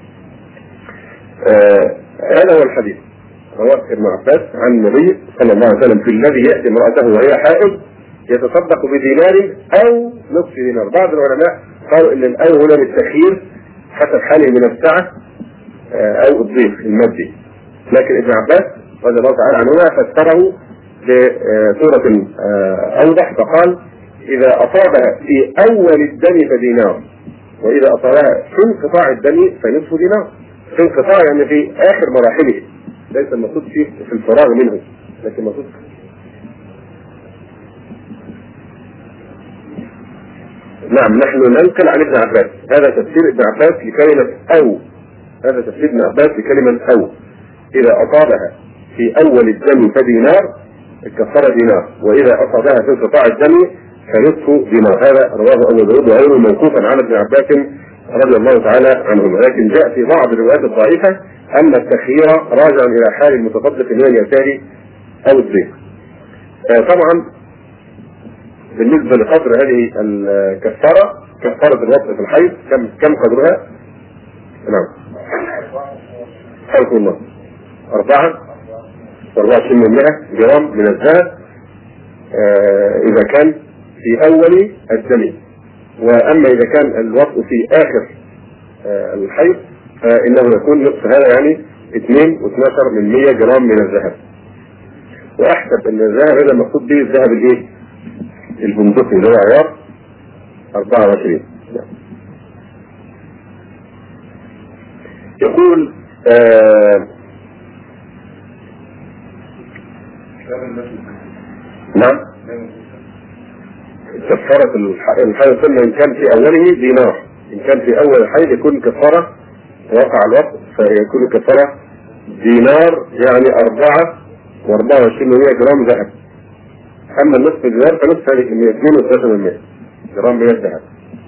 آه هذا هو الحديث، رواه ابن عباس عن النبي صلى الله عليه وسلم في الذي يأتي امرأته وهي حائض يتصدق بدينار أو نصف دينار. بعض العلماء قالوا إن الأو هنا للتخيير حسب حاله من السعة أو الضيق المادي، لكن ابن عباس رضي الله تعالى عنهما فسره بصورة أوضح فقال: إذا أصابها في أول الدم فدينار، وإذا أصابها في انقطاع الدم فنصف دينار. في انقطاع يعني في آخر مراحله، ليس المقصود فيه في الفراغ منه، لكن المقصود نعم. نحن ننقل عن ابن عباس، هذا تفسير ابن عباس لكلمة أو، هذا تفسير ابن عباس لكلمة أو: إذا أصابها في أول الدم فدينار الكفارة دينار، وإذا أصابها في انقطاع الدم فنصف دينار. هذا رواه أبو داود وغيره موقوفا على ابن عباس رضي الله تعالى عنهما. لكن جاء في بعض الروايات الضعيفة أن التخيير راجع إلى حال المتصدق من اليسار أو الضيق. طبعا بالنسبة لقدر هذه الكفارة، كفارة الوضع في الحيض، كم كم قدرها؟ نعم خلق الله أربعة وأربعة وعشرين من مئة جرام من الذهب إذا كان في أول الدم، وأما إذا كان الوضع في آخر الحيض فإنه يكون نصف هذا، يعني اثنين واثناشر من مئة جرام من الذهب. وأحسب أن الذهب هذا المقصود به الذهب الإيه؟ البندقي اللي هو عيار أربعة وعشرين. يقول آه نعم كفارة الحيض ثم إن كان في أوله دينار، إن كان في أول الحيض يكون كفارة وقع الوقت فيكون كفارة دينار، يعني أربعة وأربعة وعشرين من مئة جرام ذهب. أما النصف دينار فنصف هذه كمية اثنين وثلاثة من مئة جرام من الذهب.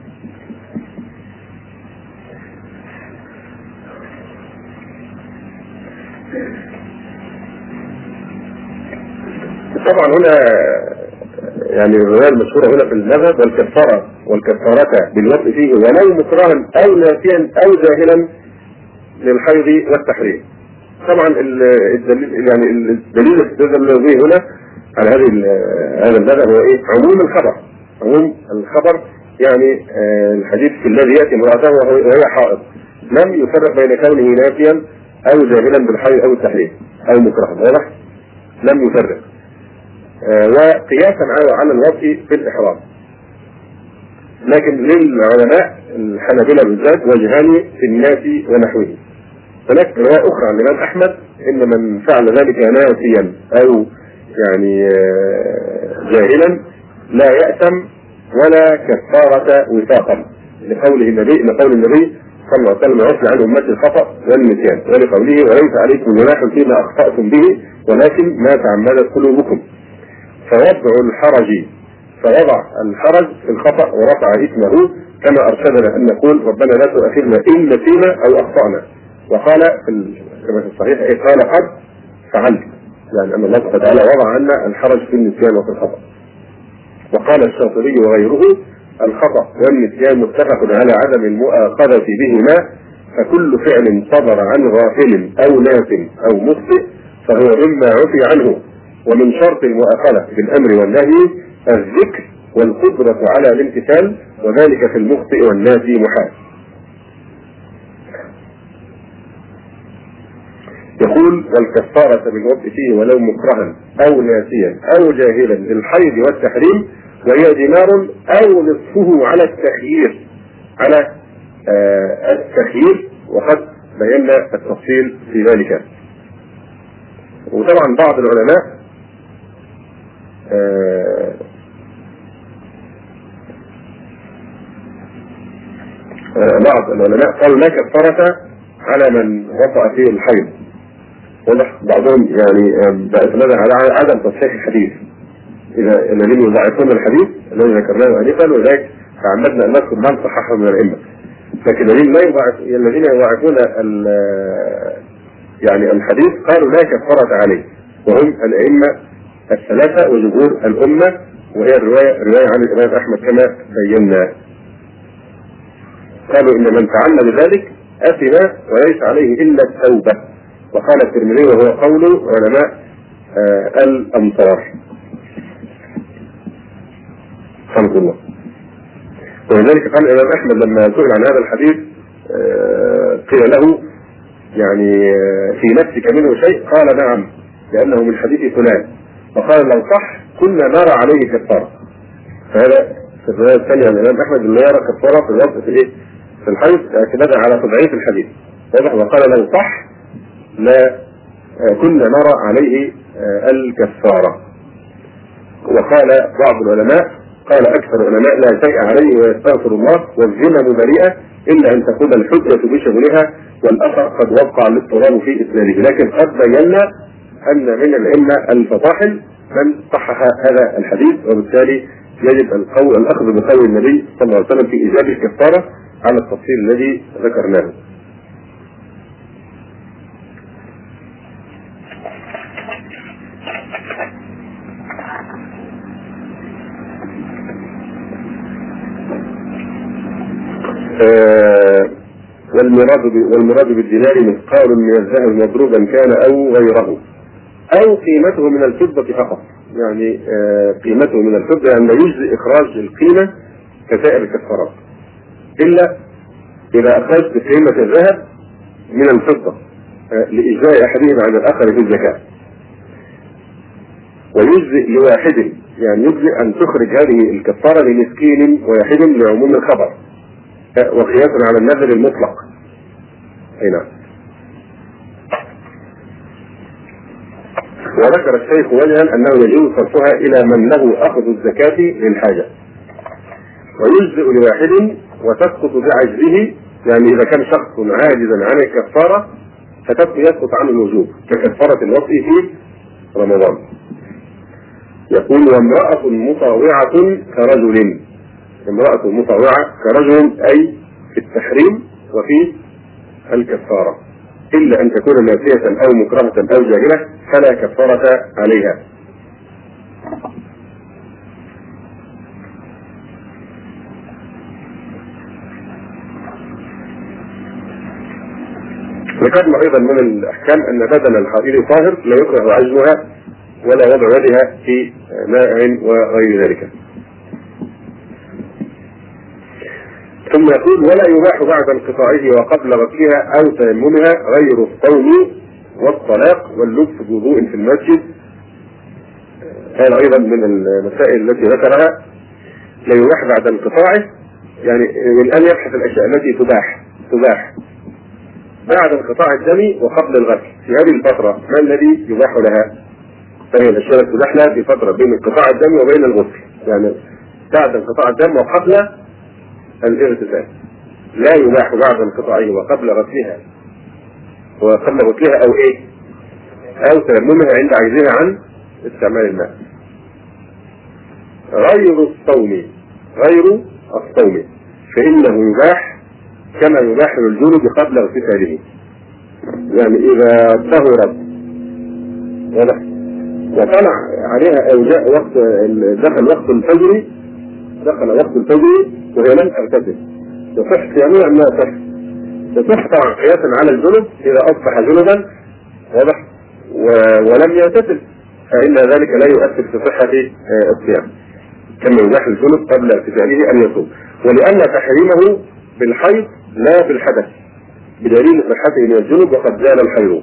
طبعا هنا يعني الرواية المشهورة هنا في المذهب: والكفارة والكفارة بالوضع فيه ولو مكرها أو ناسيا أو جاهلا للحيض والتحريم. طبعا الدليل يعني الدليل الذي به هنا على هذه هذا المذهب هو ايه؟ عموم الخبر. عموم الخبر يعني آه الحديث في الذي ياتي امرأته وهي حائض، لم يفرق بين كونه ناسيا او جاهلا بالحيض او التحريم او مكرها، واضح؟ لم يفرق. آه وقياسا على الوضع في الاحرام. لكن للعلماء الحنابلة بالذات وجهان في الناس ونحوه. هناك رواية أخرى عن الإمام أحمد إن من فعل ذلك ناسيا أو يعني جاهلا لا يأثم ولا كفارة وثاقا، لقوله النبي لقول النبي صلى الله عليه وسلم: يعفو عن أمتي الخطأ والنسيان، ولقوله: وليس عليكم جناح فيما أخطأتم به ولكن ما تعمدت قلوبكم. فوضع الحرج فوضع الحرج في الخطأ ورفع إثمه، كما أرشدنا أن نقول: ربنا لا تؤاخذنا إن نسينا أو أخطأنا. وقال في كما في الصحيح إيه؟ قال: قد فعلت، يعني أن الله سبحانه وتعالى وضع عنا الحرج في النسيان وفي الخطأ. وقال الشاطبي وغيره: الخطأ والنسيان متفق على عدم المؤاخذة بهما، فكل فعل صدر عن غافل أو ناس أو مخطئ فهو مما عفي عنه. ومن شرط المؤاخذة بالأمر والنهي الذكر والقدرة على الامتثال، وذلك في المخطئ والناس محال. يقول: والكفارة بالوضع فيه ولو مكرها أو ناسيا أو جاهلا للحيض والتحريم، وهي دينار أو نصفه على التخيير، على آه التخيير، وقد بينا التفصيل في ذلك. وطبعا بعض العلماء آه آه بعض العلماء قالوا لا كفارة على من وقع فيه الحيض، واضح. بعضهم يعني بيعتمد على عدم تصحيح الحديث، اذا الذين يضاعفون الحديث الذي ذكرناه انفا، ولذلك تعمدنا ان نذكر من صححه من الائمه. لكن الذين لا يضاعف الذين يضاعفون يعني الحديث قالوا لا كفارة عليه، وهم الائمه الثلاثه وجمهور الامه، وهي الروايه روايه عن الامام احمد كما بينا. قالوا ان من فعل بذلك اثم وليس عليه الا التوبه، وقال الترمذي وهو قول علماء آه الامصار رحمه الله. ولذلك قال الامام احمد لما سئل عن هذا الحديث آه قيل له يعني آه في نفسك منه شيء؟ قال نعم، لانه من حديث فلان. فقال لو صح كنا نرى عليه كفاره. فهذا في الروايه الثانيه عن الامام احمد اللي يرى كفاره في الوقت في ايه؟ في الحيض اعتمادا على تضعيف الحديث. وقال لو صح لا كنا نرى عليه الكفاره. وقال بعض العلماء، قال اكثر العلماء لا شيء عليه ويستغفر الله والذمم بريئه الا ان تكون الحجه بشغلها والاثر قد وقع الاضطراب في اسناده. لكن قد بينا ان من الائمه الفطاحل من صحح هذا الحديث، وبالتالي يجب القول الاخذ بقول النبي صلى الله عليه وسلم في ايجاب الكفاره على التفصيل الذي ذكرناه. آه والمراد والمراد بالدينار مثقال من الذهب مضروبا كان او غيره، او قيمته من الفضه فقط. يعني آه قيمته من الفضه يعني لا يجزي اخراج القيمه كسائر الكفارات، الا اذا اخرجت قيمه الذهب من الفضه آه لاجزاء احدهما عن الاخر في الزكاه. ويجزئ لواحد، يعني يجزئ ان تخرج هذه الكفاره لمسكين واحد لعموم الخبر، وقياسا على النذر المطلق. اي نعم. وذكر الشيخ وجها انه يجوز صرفها الى من له اخذ الزكاه للحاجه. ويجزئ لواحد وتسقط بعجزه، يعني اذا كان شخص عاجزا عن الكفاره فيسقط عنه الوجوب ككفاره الوطء في رمضان. يقول وامرأة مطاوعة كرجل، امرأة مطاوعة كرجل أي في التحريم وفي الكفارة، إلا أن تكون ناسية أو مكرهة أو جاهلة فلا كفارة عليها. ذكرنا أيضا من الأحكام أن بدن الحائض طاهر لا يكره عجنها ولا وضع يدها في ماء وغير ذلك. ثم يقول ولا يباح بعد انقطاعه وقبل غسلها او تيممها غير الصوم والطلاق واللبس بوضوء في المسجد. هذا ايضا من المسائل التي ذكرها. لا يباح بعد انقطاعه، يعني الان يبحث الاشياء التي تباح تباح بعد انقطاع الدم وقبل الغسل. في هذه الفتره ما الذي يباح لها؟ فهي الاشياء التي تباح لها في فتره بين انقطاع الدم وبين الغسل، يعني بعد انقطاع الدم وقبل الاغتسال. لا يباح بعد انقطاعه وقبل غسلها وقبل غسلها او ايه او تيممها عند عجزها عن استعمال الماء. غير الصوم غير الصوم فانه يباح كما يباح للجنب قبل اغتساله. يعني اذا طهرت وطلع عليها او جاء وقت دخل وقت الفجر دخل وقت الفجر وهي لم تغتسل تصح صيامها ام لا تصح؟ تصح طبعا قياسا على الجنب اذا اصبح جنبا واضح ولم يغتسل، فان ذلك لا يؤثر في صحه الصيام كما يباح الجنب قبل اغتساله ان يصوم. ولان تحريمه بالحيض لا بالحدث بدليل صحته من الجنب وقد زال الحيض.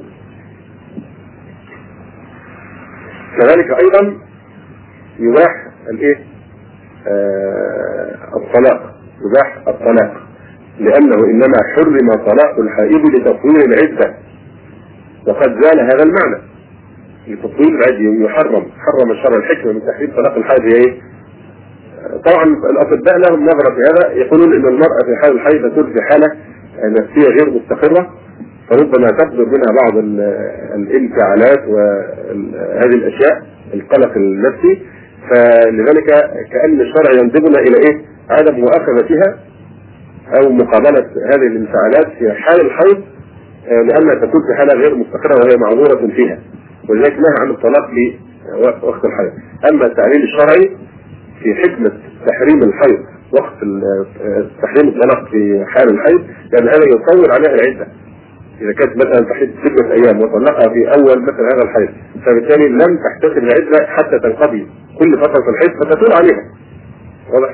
كذلك ايضا يباح الايه آه الطلاق، يباح الطلاق لانه انما حرم طلاق الحائض لتطويل العده، وقد زال هذا المعنى لتطويل العده. يحرم حرم الشرع الحكمه من تحريم طلاق الحائض ايه؟ طبعا الاطباء لهم نظره في هذا، يقولون ان المراه في حال الحيض تكون في حاله نفسيه غير مستقره فربما تصدر منها بعض الانفعالات وهذه الاشياء، القلق النفسي. فلذلك كأن الشرع ينتبهنا الى ايه؟ عدم مؤاخذتها او مقابلة هذه الانفعالات في حال الحيض، لأنها تكون في حالة غير مستقرة وهي معذورة فيها، ولذلك نهى عن الطلاق في وقت الحيض. أما التعليل الشرعي في حكمة تحريم الحيض وقت تحريم الطلاق في حال الحيض، لأن هذا يطول عليها العدة. إذا كانت مثلا تحيض ستة أيام وطلقها في أول مثلا هذا الحيض، فبالتالي لم تحتسب العدة حتى تنقضي كل فترة الحيض فتطول عليها. واضح؟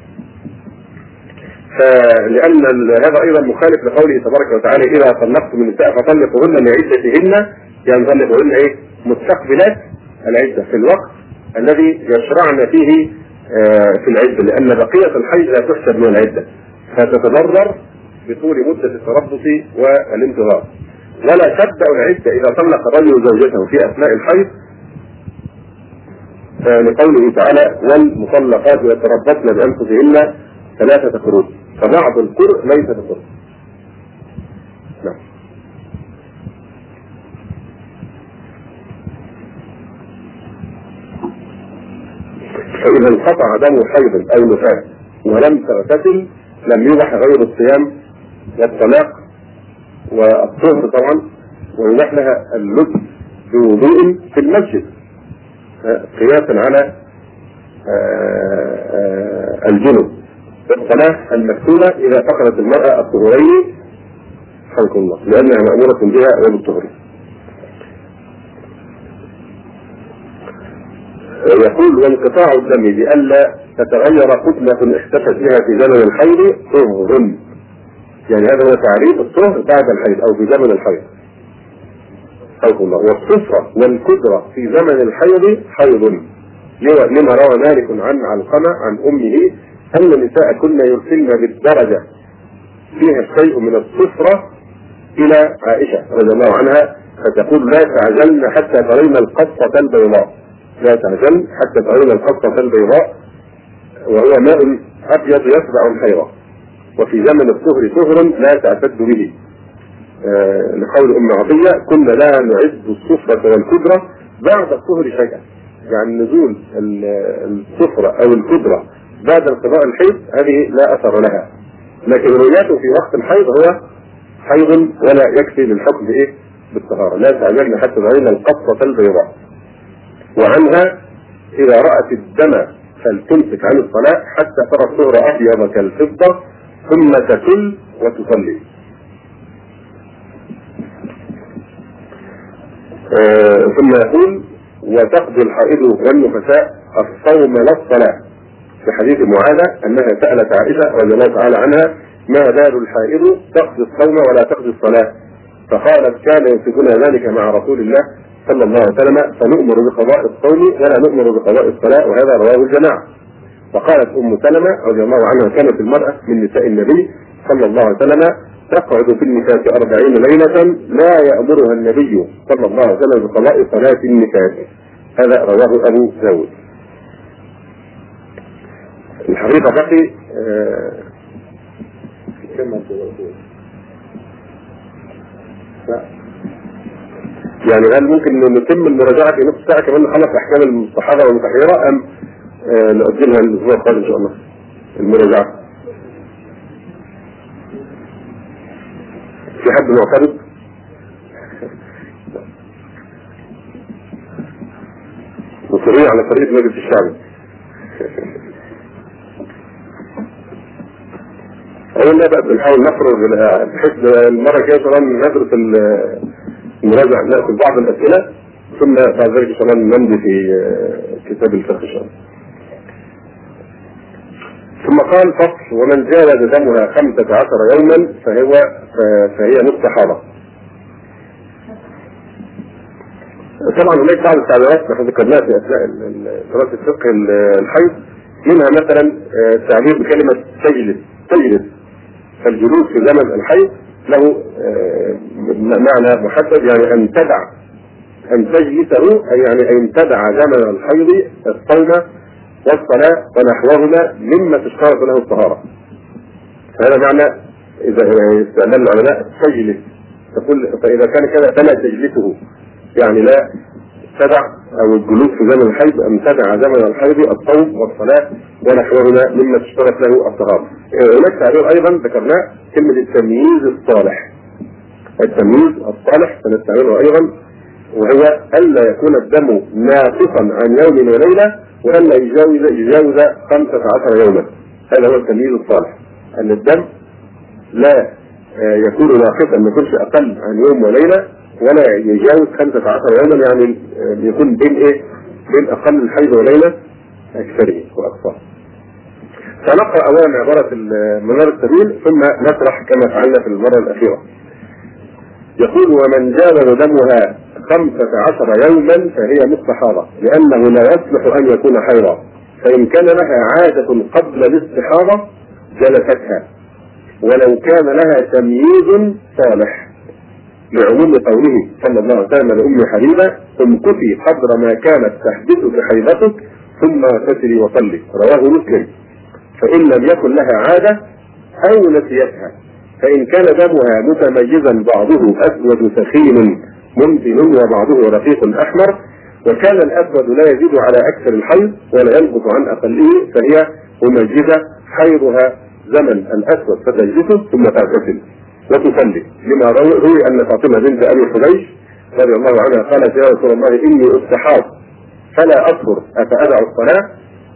فلأن هذا أيضا مخالف لقوله تبارك وتعالى: إذا طلقتم النساء فطلقوهن لعدتهن، يعني طلقوهن إيه؟ مستقبلات العدة في الوقت الذي يشرعن فيه في العدة، لأن بقية الحيض لا تحسب من العدة فتتضرر بطول مدة التربص والانتظار. ولا تبدأ العدة إذا طلق الرجل زوجته في أثناء الحيض، لقوله تعالى: والمطلقات يتربصن بأنفسهن ثلاثة قروء، فبعض القرء ليس بقرء. نعم. فإذا انقطع دم حيض أو نفاس ولم تغتسل لم يبح غير الصيام والطلاق والطهر طبعا، ويبح لها اللبس بوضوء في المسجد قياسا على الجنب. الصلاة المكتوبة إذا فقدت المرأة الطهورين حمد الله، لأنها مأمورة بها وبالطهر. يقول: وانقطاع الدم بألا تتغير كتلة اختفت بها في زمن الحيض طهر، يعني هذا هو تعريف الطهر بعد الحيض أو في زمن الحيض. حمد الله. والصفرة والكدرة في زمن الحيض حيض، لما روى مالك عن علقمة عن أمه أن النساء كنا يرسلن بالدرجة فيها شيء من الصفرة إلى عائشة رضي الله عنها، فتقول: لا تعجلن حتى ترين القصة البيضاء، لا تعجلن حتى ترين القصة البيضاء، وهو ماء أبيض يتبع الحيضة، وفي زمن الطهر طهر لا تعتد به. آه لقول أم عطية: كنا لا نعد الصفرة والكدرة بعد الطهر شيئا، يعني نزول الصفرة أو الكدرة بعد انقضاء الحيض هذه لا أثر لها، لكن رؤيته في وقت الحيض هو حيض ولا يكفي للحكم بإيه؟ بالطهارة. لا تعجلن حتى ترين القصة البيضاء. وعنها: إذا رأت الدم فلتمسك عن الصلاة حتى ترى الطهر أبيض كالفضة ثم تكل وتصلي. آه ثم يقول: وتقضي الحائض والنفساء الصوم لا الصلاة، في حديث معاذة أنها سألت عائشة رضي الله تعالى عنها: ما بال الحائض تقضي الصوم ولا تقضي الصلاة؟ فقالت: كان يصيبنا ذلك مع رسول الله صلى الله عليه وسلم، فنؤمر بقضاء الصوم ولا نؤمر بقضاء الصلاة، وهذا رواه الجماعة. وقالت أم سلمة رضي الله عنها: كانت المرأة من نساء النبي صلى الله عليه وسلم تقعد في النفاس أربعين ليلة لا يأمرها النبي صلى الله عليه وسلم بقضاء صلاة النفاس. هذا رواه أبو داود. الحقيقة بقي آه يعني هل ممكن نتم المراجعة في نصف ساعة كمان نخلص أحكام الصحابة والمتحيرة، أم آه نؤجلها الأسبوع القادم إن شاء الله المراجعة؟ في حد معترض؟ مصرين على طريقة مجلس الشعب. أولا بقى بنحاول نفرض بحيث المرة الجاية إن شاء الله ندرس المراجعة، نأخذ بعض الأسئلة ثم بعد ذلك إن شاء الله نمضي في كتاب الفقه إن شاء الله. ثم قال: فصل: ومن جاوز دمها خمسة عشر يوما فهو فهي مستحاضة. طبعا هناك بعض التعبيرات نحن ذكرناها في اثناء دراسه الفقه الحيض، منها مثلا التعبير بكلمه تجلس تجلس فالجلوس في زمن الحيض له معنى محدد، يعني ان تدع ان تجلسه، اي يعني ان تدع زمن الحيض الصوم والصلاه ونحوهما مما تشترط له الطهاره. هذا معنى اذا استعمل العلماء تجلس تقول فإذا كان كذا فلا تجلسه، يعني لا تدع أو الجلوس في زمن الحيض أم تدع زمن الحيض الصوم والصلاة ونحوهما مما تشترط له الطهارة. هناك تعبير أيضا ذكرناه كلمة التمييز الصالح. التمييز الصالح سنستعمله أيضا، وهو ألا يكون الدم ناقصا عن يوم وليلة وألا يجاوز يجاوز خمسة عشر يوما. هذا هو التمييز الصالح، أن الدم لا يكون ناقصا، ما يكونش أقل عن يوم وليلة ولا يجاوز خمسة عشر يوما، يعني يكون بين إيه؟ بين أقل الحيض وليلة أكثره وأقصاه. سنقرأ أولا عبارة منار السبيل ثم نشرح كما فعلنا في المرة الأخيرة. يقول: ومن جاوز دمها خمسة عشر يوما فهي مستحاضة، لأنه لا يصلح أن يكون حيضا، فإن كان لها عادة قبل الاستحاضة جلستها، ولو كان لها تمييز صالح، لعموم قوله صلى الله عليه وسلم لأم حبيبة: امكثي قدر ما كانت تحدثك حيضتك ثم اغتسلي وصلي، رواه مسلم. فإن لم يكن لها عادة أو نسيتها، فإن كان دمها متميزا بعضه أسود سخين منتن وبعضه رقيق أحمر، وكان الأسود لا يزيد على أكثر الحيض ولا ينقص عن أقله، فهي مميزة حيضها زمن الأسود فتجلسه ثم تغتسل وتصلي، لما روي أن فاطمة بنت أبي حبيش رضي الله عنها قالت: يا رسول الله إني أستحاض فلا أطهر أفأدع الصلاة؟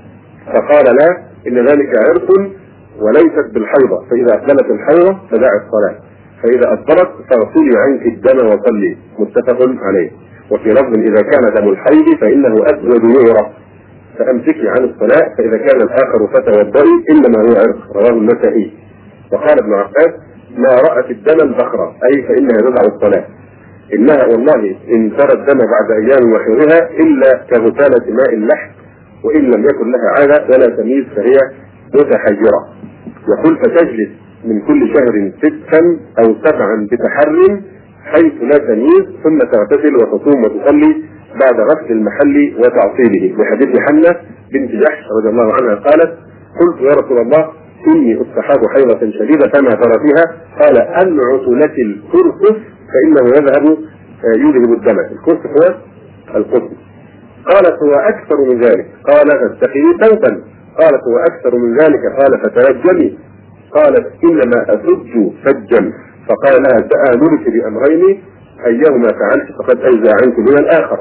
فقال: لا، إن ذلك عرق وليست بالحيضة، فإذا أقبلت الحيضة فدع الصلاة، فإذا أصبرت فاغسلي عنك الدم وصلي، متفق عليه. وفي لفظ: إذا كان دم الحيض فإنه أسود يعرف فأمسكي عن الصلاة، فإذا كان الآخر فتوضئي إنما هو عرق، رواه النسائي. وقال ابن عباس: ما رأت الدم البخرة، أي فإنها تدع الصلاة، إنها والله إن ترى الدم بعد أيام وحيرها إلا كغسالة ماء اللحم، وإن لم يكن لها عادة ولا تمييز فهي متحجرة. يقول: فتجلس من كل شهر ستا أو سبعا بتحر حيث لا تمييز، ثم تغتسل وتصوم وتصلي بعد غسل المحل وتعصيله، بحديث حنة بنت جحش رضي الله عنها قالت: قلت يا رسول الله إني أستحاض حيضة شديدة فما ترى فيها؟ قال: أنعت لك الكرسف فإنه يذهب يذهب الدم. الكرسف هو القطن. قالت: هو أكثر من ذلك؟ قال: فاتخذي ثوبا. قالت: هو أكثر من ذلك؟ قال: فتنجمي. قالت: إنما أسج فجا. فقال لها: سآمرك بأمرين أيهما فعلت فقد أجزى عنك من الآخر،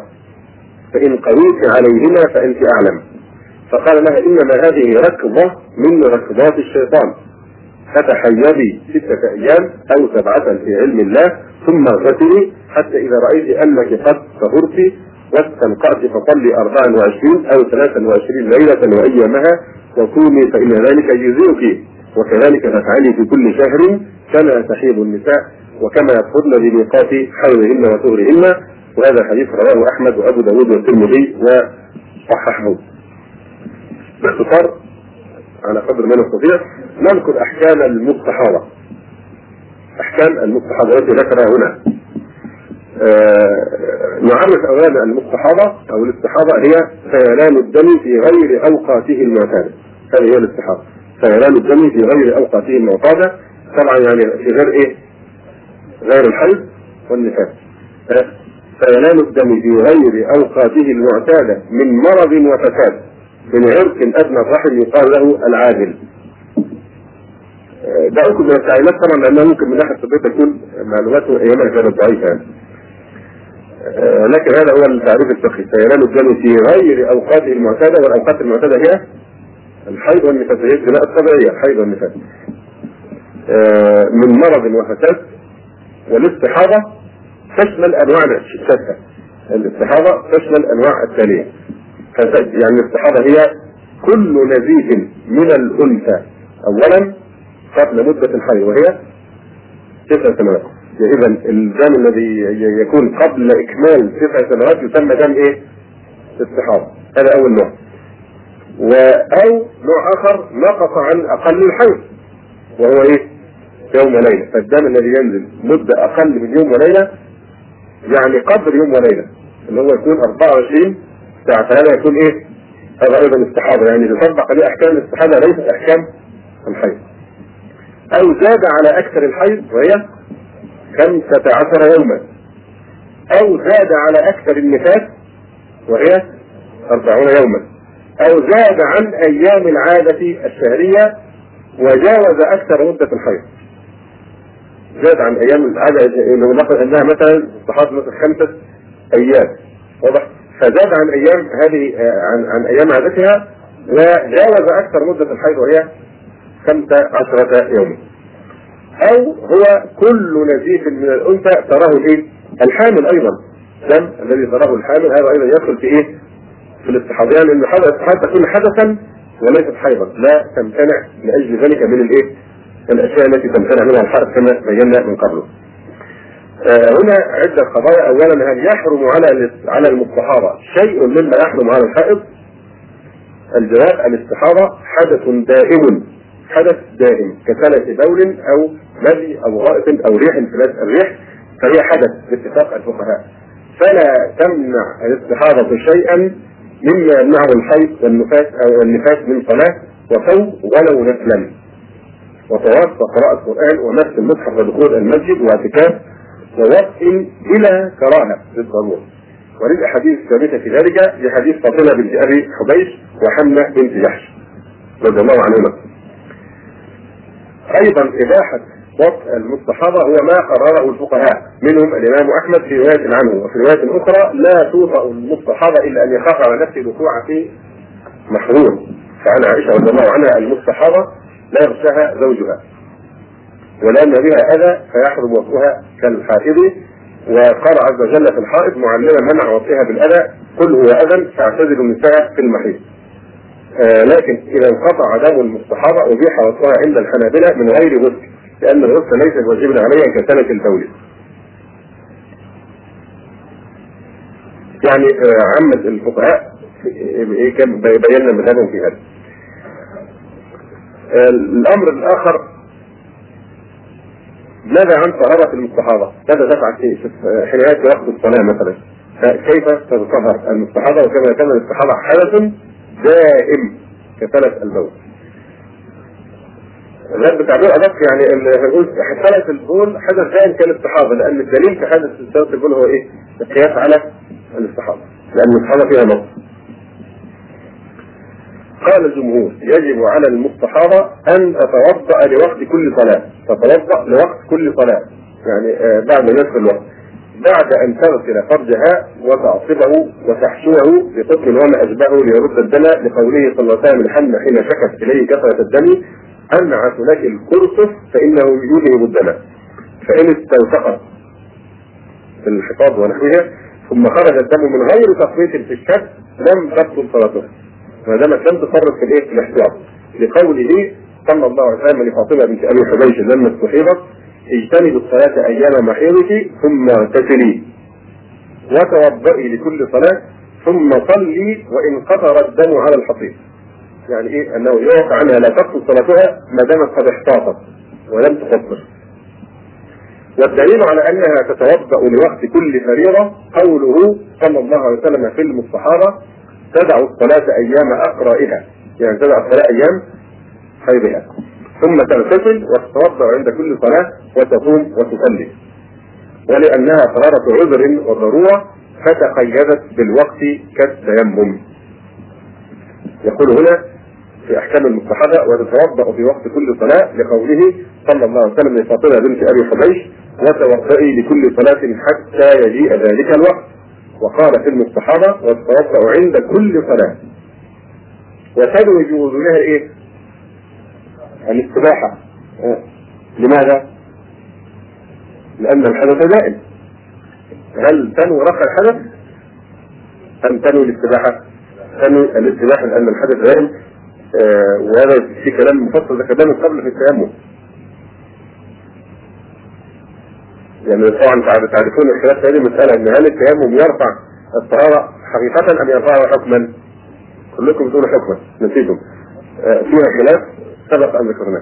فإن قويت عليهما فأنت أعلم. فقال لها: إنما هذه ركضة من ركضات الشيطان، فتحيضي ستة أيام أو سبعة في علم الله، ثم اغتسلي حتى إذا رأيت أنك قد طهرت واستنقعت فصلي أربعا وعشرين أو ثلاثا وعشرين ليلة وأيامها وصومي، فإن ذلك يجزئك، وكذلك تفعلي في كل شهر كما تحيض النساء وكما يطهرن بميقات حيضهن وطهرهن. وهذا حديث رواه أحمد وأبو داود والترمذي وصححه. باختصار على قدر ما نستطيع نذكر أحكام المستحاضة. أحكام المستحاضة التي ذكرها هنا. آه نعرف أولا المستحاضة أو الاستحاضة هي سيلان الدم في غير أوقاته المعتادة. هذه هي الاستحاضة، سيلان الدم في غير أوقاته المعتادة، طبعا يعني في غير إيه؟ غير الحيض والنفاس. آه سيلان الدم في غير أوقاته المعتادة من مرض وفساد، من عرق أدنى الرحم يقال له العادل. آه ده أكد من التعليمات طبعا، لأنها ممكن من ناحية الطبية تكون معلوماته أيامها كانت ضعيفة يعني. آه لكن هذا هو التعريف الفقهي: سيلان الدم في غير أوقاته المعتادة، والأوقات المعتادة هي الحيض والنفاس، هي الجناء الطبيعية الحيض والنفاس، آه من مرض وفساد. والاستحاضة تشمل أنواع شتى. الاستحاضة تشمل أنواع التالية. يعني الاستحاضة هي كل نزيف من الأنثى أولا قبل مدة الحيض وهي تسع سنوات. إذا الدم الذي يكون قبل إكمال تسع سنوات يسمى دم إيه؟ استحاضة. هذا أول نوع. أو نوع آخر نقص عن أقل الحيض وهو إيه؟ يوم وليلة. فالدم الذي ينزل مدة أقل من يوم وليلة يعني قدر يوم وليلة اللي هو يكون أربعة وعشرين ساعة، فهذا يكون إيه؟ هذا أيضا استحاضة، يعني تطبق عليه أحكام الاستحاضة ليست أحكام الحيض. أو زاد على أكثر الحيض وهي خمسة عشر يوما، أو زاد على أكثر النفاس وهي أربعون يوما، أو زاد عن أيام العادة الشهرية وجاوز أكثر مدة الحيض. زاد عن أيام العادة، لو نقل أنها مثلا استحاض مثلا خمسة أيام، واضح؟ فزاد عن أيام هذه عن, عن أيام عادتها وجاوز أكثر مدة الحيض وهي خمسة عشرة يوما. أو هو كل نزيف من الأنثى تراه الإيه؟ الحامل أيضا، دم الذي تراه الحامل هذا أيضا يدخل في إيه؟ في الاستحاضة، لأن الحيض تكون حدثا وليست حيضا، لا تمتنع لأجل ذلك من الإيه؟ الأشياء التي تمتنع منها الحائض كما بينا من قبله. آه هنا عدة قضايا. أولا، هل يحرم على على المستحاضة شيء مما يحرم على الحائض؟ الجواب: الاستحاضة حدث دائم، حدث دائم كسلة بول أو مذي أو غائط أو ريح، انفلات الريح، فهي حدث باتفاق الفقهاء، فلا تمنع الاستحاضة شيئا مما يمنعه الحيض والنفاس أو النفاس من صلاة وصوم ولو نفلا، وطواف وقراءة القرآن ومس المصحف ودخول المسجد واعتكاف ووقف بلا كراهة للضرورة. وللأحاديث الثابتة في ذلك لحديث فاطمة بنت أبي حبيش وحمنة بنت جحش رضي الله عنهما. أيضا إباحة وطء المستحاضة هو ما قرره الفقهاء، منهم الإمام أحمد في رواية عنه، وفي رواية أخرى لا توطأ المستحاضة إلا أن يخاف على نفسه الوقوع في محظور. فعن عائشة رضي الله عنها: المستحاضة لا يغشاها زوجها ولأن بها أذى فيحرم وطئها كالحائض. وقال عز وجل في الحائض معلما منع وطئها بالأذى: قل هو أذى فاعتزلوا النساء في المحيض. آه لكن إذا انقطع دم المستحاضة أبيح وطئها عند الحنابلة من غير غسل، لأن الغسل ليس واجبا عليها كسلة البول. يعني آه عامة الفقهاء بينا مذهبهم في هذا. آه الأمر الآخر: ماذا عن طهارة المستحاضة؟ ماذا تفعل في حينئذ وقت الصلاة مثلا؟ كيف تتطهر المستحاضة؟ وكما كان الاستحاضة حدث دائم كسلة البول. هذا بتعبير أدق، يعني هنقول سلة البول حدث دائم كالاستحاضة، لأن الدليل في حدث سلة البول هو إيه؟ القياس على الاستحاضة، لأن الاستحاضة فيها نص. قال الجمهور: يجب على المستحاضة أن تتوضأ لوقت كل صلاة، تتوضأ لوقت كل صلاة، يعني آه بعد نصف الوقت، بعد أن تغسل فرجها وتعصبه وتحشوه بقطن وما أشبهه ليرد الدم، لقوله صلى الله عليه وسلم لحمة حين شكت إليه كثرة الدم: أنعت لك القرصف فإنه يذهب الدم، فإن استوثقت في الحفاظ ونحوها ثم خرج الدم من غير تفريط في الشك لم تبطل صلاتها، ما دامت لم تصرف في الايه؟ في الاحتياط، لقوله صلى الله عليه وسلم لفاطمة بنت أبي حبيش لما استحيضت: اجتنبي الصلاة أيام محيضك ثم اغتسلي وتوضئي لكل صلاة ثم صلي وإن قطر الدم على الحصير. يعني إيه؟ أنه يوقع عنها لا تبطل صلاتها ما دامت قد احتاطت ولم تقصر. والدليل على أنها تتوضأ لوقت كل فريضة قوله صلى الله عليه وسلم في المستحاضة: تدع الصلاة أيام أقرائها، يعني تدع الصلاة أيام حيضها ثم تغتسل وتتوضأ عند كل صلاة وتقوم وتصلي، ولأنها طهارة عذر وضرورة فتقيدت بالوقت كالتيمم. يقول هنا في أحكام المستحاضة: وتتوضأ في وقت كل صلاة، لقوله صلى الله عليه وسلم لفاطمة بنت أبي حبيش: وتوضئي لكل صلاة حتى يجيء ذلك الوقت. وقال في المستحاضة: وتتوضأ عند كل صلاة. وتدعو بوضوءها ايه؟ الاستباحة. لماذا؟ لأن الحدث دائم. هل تنوي رفع الحدث أم تنوي الاستباحة؟ تنوي الاستباحة لأن الحدث دائم. آه وهذا في كلام مفصل ذكرناه من قبل في التيمم. يعني طبعا تعرفون الخلاف هذه المسألة، ان هل التيمم يرفع الطهارة حقيقة ام يرفعها حكما؟ كلكم بتقولوا حكما، نسيتم. آه فيها خلاف سبق ان ذكرناه.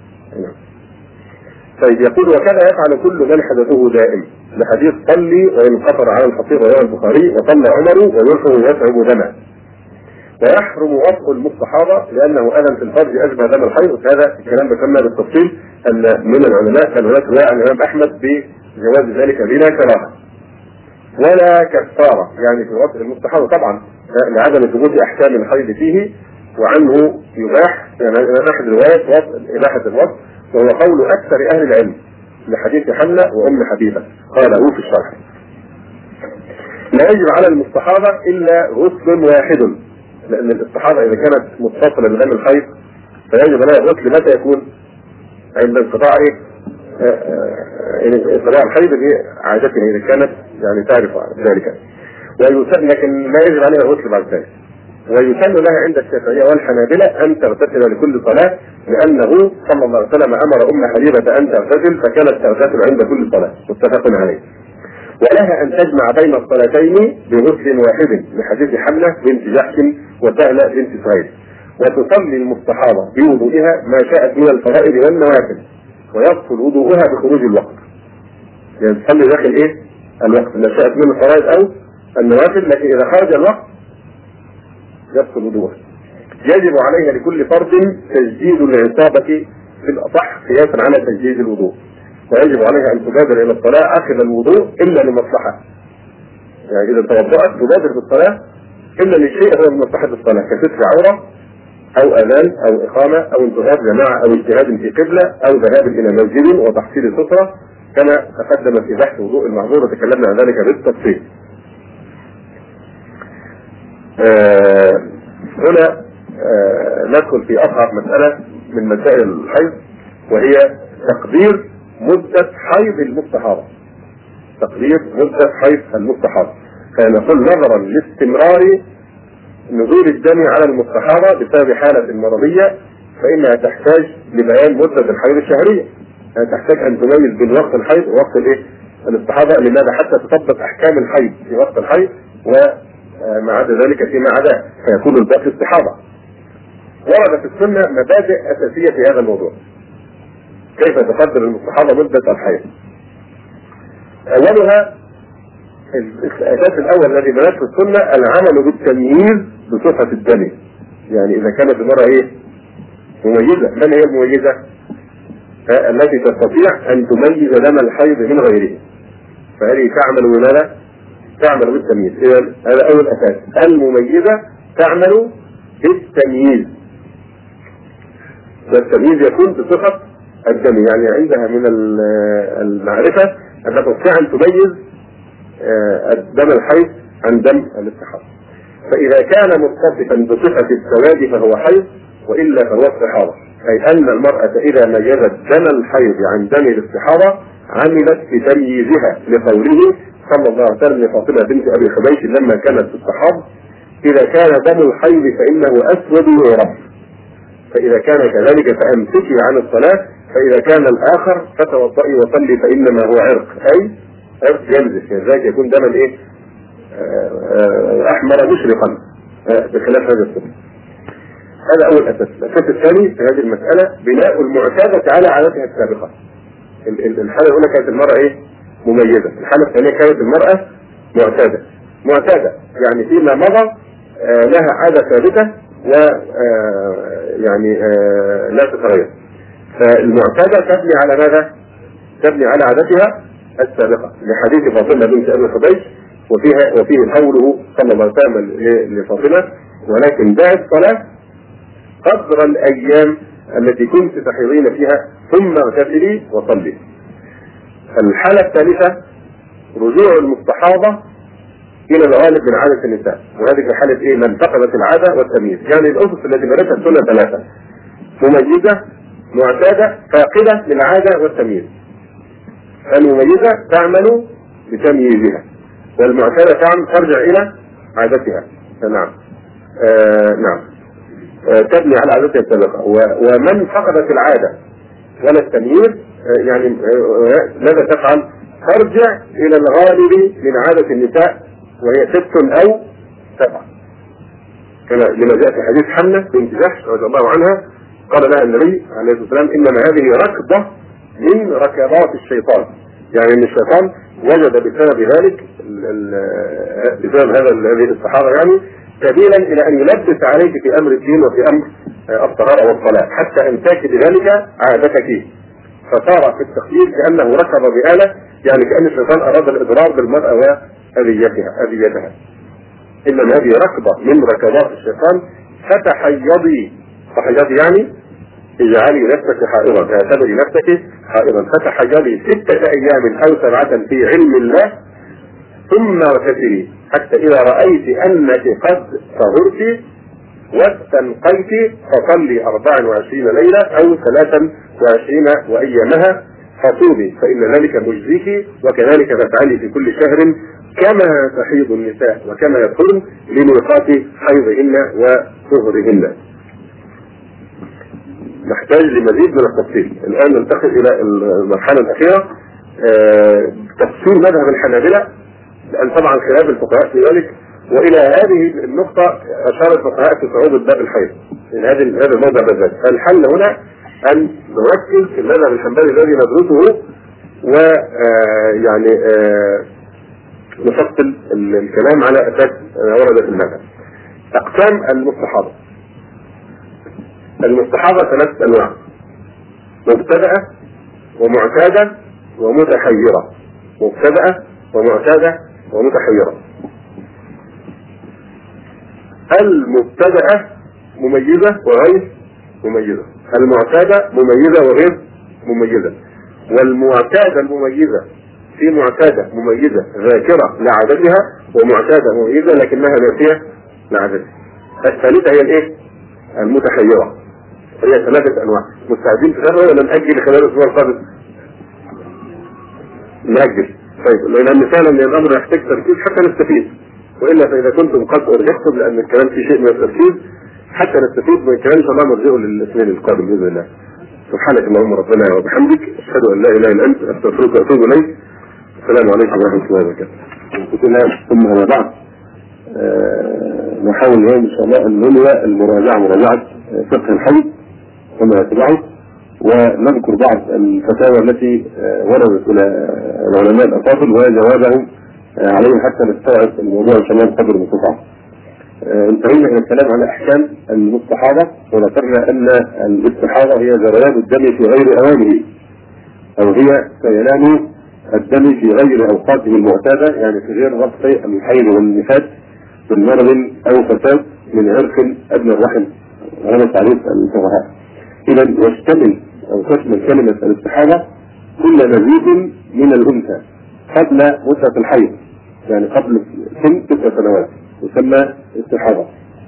طيب يقول: وكذا يفعل كل من حدثه دائم، لحديث صلي وإن قطر على الحصير رواه البخاري: وصلى عمر ويرفع يتعب دمه. ويحرم وطء المستحاضة لأنه أذى في الفرج أشبه دم الحيض. هذا الكلام ذكرنا بالتفصيل أن من العلماء كان هناك رواية عن الإمام أحمد جواز ذلك بلا كراهة ولا كفارة، يعني في الوقت المستحاضة طبعا لعدم ثبوت أحكام الحيض فيه، وعنه يباح يعني أحد الروايات إباحة الوقت، وهو قول أكثر أهل العلم لحديث حنة وأم حبيبة قاله في الشرح. لا يجب على المستحاضة إلا غسل واحد، لأن الاستحاضة إذا كانت متصلة بدم الحيض فيجب عليها الغسل متى يكون؟ عند انقطاع انقطاع الحيض بعادتها إذا كانت يعني تعرف ذلك، لكن لا يجب عليها الغسل بعد ذلك. ويسن لها عند الشافعية والحنابلة أن تغتسل لكل صلاة، لأنه صلى الله عليه وسلم أمر أم حبيبة أن تغتسل فكانت تغتسل عند كل صلاة، متفق عليه. ولها أن تجمع بين الصلاتين بغسل واحد لحديث حملة بنت جحش وسهلة بنت سعيد. وتصلي المستحاضة بوضوئها ما شاءت من الفرائض والنوافل، ويبطل وضوءها بخروج الوقت. يعني تصلي داخل إيه؟ الوقت ما شاءت من الفرائض أو النوافل، لكن إذا خرج الوقت يبطل وضوءها. يجب عليها لكل فرد تجديد العصابة في الأصح قياسا على تجديد الوضوء، ويجب عليها أن تبادر إلى الصلاة عقب الوضوء إلا لمصلحة. يعني إذا توضأت تبادر بالصلاة إلا لشيء هو من مصلحة الصلاة كستر عورة أو أذان أو إقامة أو انتهاء جماعة أو اجتهاد في قبلة أو ذهاب إلى مسجد وتحصيل سترة، كما تقدم في بحث وضوء المعذور وتكلمنا عن ذلك بالتفصيل. آه هنا آه ندخل في أصعب مسألة من مسائل الحيض، وهي تقدير مدة حيض المستحاضة. تقدير مدة حيض المستحاضة، فنقول نظرا لاستمرار نزول الدم على المستحاضة بسبب حالة مرضية فإنها تحتاج لبيان مدة الحيض الشهرية، يعني تحتاج أن تميز بين وقت الحيض ووقت الايه الاستحاضة. لماذا؟ حتى تطبق أحكام الحيض في وقت الحيض وما عدا ذلك فيما عداه فيكون الباقي استحاضة. ورد في السنة مبادئ أساسية في هذا الموضوع، كيف تقدر المستحاضة مدة الحيض. أولها الأساس الأول الذي بنته في السنة العمل بالتمييز بصفة الدم. يعني إذا كانت المرأة إيه مميزة، من هي المميزة؟ التي تستطيع أن تميز دم الحيض من غيره، فهذه تعمل بماذا؟ تعمل بالتمييز. إذا هذا أول أساس، المميزة تعمل بالتمييز، والتمييز يكون بصفة الدم، يعني عندها من المعرفة أن تستطيع أن تميز دم الحيض عن دم الاستحاضة. فإذا كان متصفا بصفة السواد فهو حيض، وإلا فهو استحاضة، أي أن المرأة إذا ميزت دم الحيض عن دم الاستحاضة عملت بتمييزها، لقوله صلى الله عليه وسلم لفاطمة بنت أبي حبيش لما كانت تستحاض: إذا كان دم الحيض فإنه أسود يعرف، فإذا كان كذلك فأمسكي عن الصلاة، فإذا كان الآخر فتوضئي وصلي فإنما هو عرق، أي عرق ينزف، كذلك يكون دما إيه أحمر مشرقا بخلاف هذا السن. هذا أول أساس. الأساس الثاني في هذه المسألة بناء المعتادة على عادتها السابقة. الحالة الأولى كانت المرأة إيه مميزة، الحالة الثانية كانت المرأة معتادة. معتادة يعني فيما مضى لها عادة ثابتة و يعني لا تتغير. فالمعتادة تبني على ماذا؟ تبني على عادتها السابقة، لحديث فاطمة بنت أبي حبيش وفيها وفيه قوله صلى الله عليه وسلم لفاطمة: ولكن دع الصلاة قدر الأيام التي كنت تحيضين فيها ثم اغتسلي وصلي. الحالة الثالثة رجوع المستحاضة إلى الغالب من عادة النساء، وهذه في حالة إيه؟ من فقدت العادة والتمييز. يعني الأسس التي بنتها السنة ثلاثة: مميزة، معتادة، فاقدة للعادة والتمييز. المميزة تعمل بتمييزها، والمعتادة ترجع إلى عادتها. نعم آه نعم آه تبني على عادتها السابقة. ومن فقدت العادة ولا التمييز آه يعني آه ماذا تفعل؟ ترجع إلى الغالب من عادة النساء وهي ست أو سبعة، كما لما جاء في حديث حملة بنت جحش رضي الله عنها قال لها النبي عليه الصلاة والسلام: إنما هذه ركضة من ركضات الشيطان. يعني ان الشيطان وجد بسبب ذلك بسبب هذا هذه الصحابة يعني سبيلا الى ان يلبس عليك في امر الدين وفي امر الطهارة والصلاة، حتى امساك بذلك عادتك. فصار في التخيير كأنه ركض بآلة يعني كأن الشيطان أراد الإضرار بالمرأة وأذيتها أذيتها. إنما هذه ركضة من ركضات الشيطان. فتحيضي، تحيضي يعني اجعلي نفسك حائضا، اعتبري نفسك حائضا. فتحيضي ستة أيام أو سبعة في علم الله ثم اغتسلي حتى إذا رأيت أنك قد طهرت واستنقيت فصلي أربعا وعشرين ليلة أو ثلاثا وعشرين وأيامها فصومي فإن ذلك مجزيك، وكذلك تفعلي في كل شهر كما تحيض النساء وكما يدخلن لميقات حيضهن وطهرهن. نحتاج لمزيد من التفصيل. الآن ننتقل إلى المرحلة الأخيرة، أه تفصيل مذهب الحنابلة، لأن طبعا خلاف الفقهاء في ذلك. وإلى هذه النقطة أشار الفقهاء في صعوبة باب الحيض من هذا هذا الموضع بالذات. الحل هنا أن نركز في المذهب الحنبلي الذي ندرسه ويعني نفصل الكلام على أساس ورد في المذهب. أقسام المستحاضة. المستحاضة ثلاث أنواع: مبتدأة ومعتادة ومتحيرة. مبتدأة ومعتادة ومتحيرة. المبتدأة مميزة وغير مميزة، المعتادة مميزة وغير مميزة. والمعتادة المميزة في معتادة مميزة ذاكرة لعادتها، ومعتادة مميزة لكنها ناسية لعادتها. الثالثة هي الايه؟ المتحيرة. هي ثلاثة انواع. مستعدين تتابعوا ولا نأجل خلال الاسبوع القادم؟ نأجل. طيب لان فعلا الامر يحتاج تركيز حتى نستفيد، والا فاذا كنتم قد ارهقتم لان الكلام فيه شيء من التركيز حتى نستفيد من الكلام ان شاء الله نرجعه للاثنين القادم باذن الله. سبحانك اللهم ربنا وبحمدك، اشهد ان لا اله الا انت، استغفرك واتوب اليك. السلام عليكم ورحمه الله وبركاته. ثم ما بعد آه نحاول اليوم ان شاء الله ان ننوي المراجعه مراجعه فقه الحيض وما يتبعه، ونذكر بعض الفتاوى التي آه وردت الى العلماء الافاضل وجوابهم آه عليه حتى نستوعب الموضوع ان شاء الله بقدر المستطاع. انتهينا من الكلام على احكام المستحاضة، وذكرنا ان الاستحاضة هي ذريان الدم في غير اوانه، او هي سيلان الدم في غير اوقاته المعتادة، يعني في غير وقت الحيض والنفاس بالمرض او فساد من عرق ادنى الرحم على تعريف الفقهاء. اذا يشتمل او تشمل كلمة الاستحاضة كل نزيف من الانثى قبل مدة الحيض، يعني قبل سن ست سنوات يسمى استحاضة،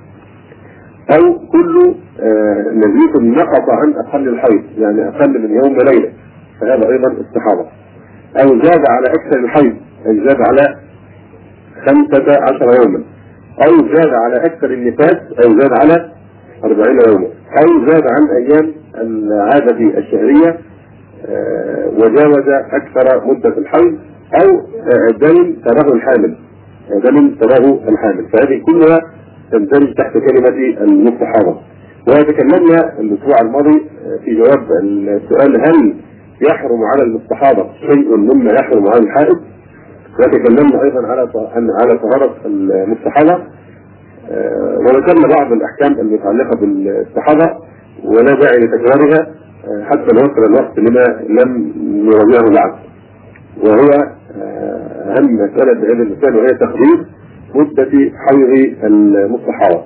او كل آه نزيف نقص عن اقل الحيض، يعني اقل من يوم وليلة، فهذا ايضا استحاضة. او زاد على اكثر الحيض، اي زاد على خمسة عشر يوما، او زاد على اكثر النفاس، او زاد على اربعين يوما، او زاد عن ايام العادة الشهرية آه وجاوز اكثر مدة الحيض، او آه دم تراه الحامل دم تراه الحامل. فهذه كلها تندرج تحت كلمة المستحاضة. وتكلمنا الاسبوع الماضي في جواب السؤال هل يحرم على المستحاضة شيء مما يحرم على الحائض، وتكلمنا ايضا على على طهارة المستحاضة، وذكرنا بعض الاحكام المتعلقة بالاستحاضة ولا داعي لتكرارها حتى نوصل الوقت لما لم نراجعه بعد، وهو أهم مسألة في هذا المثال، وهي تقدير مدة حيض المستحاضة.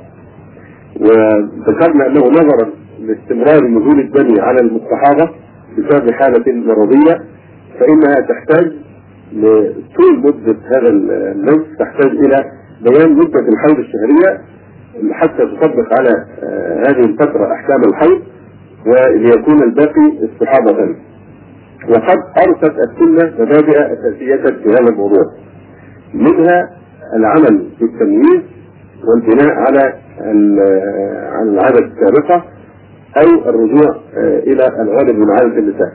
وذكرنا أنه نظرا لاستمرار نزول الدم على المستحاضة بسبب حالة مرضية، فإنها تحتاج لطول مدة هذا النص، تحتاج إلى بيان مدة الحيض الشهرية حتى تطبق على هذه الفترة أحكام الحيض، وليكون الباقي استحاضة. وقد أرست السنة مبادئ أساسية في هذا الموضوع، منها العمل بالتمييز والبناء على على العادة السابقة، أو الرجوع إلى الغالب من عادة النساء.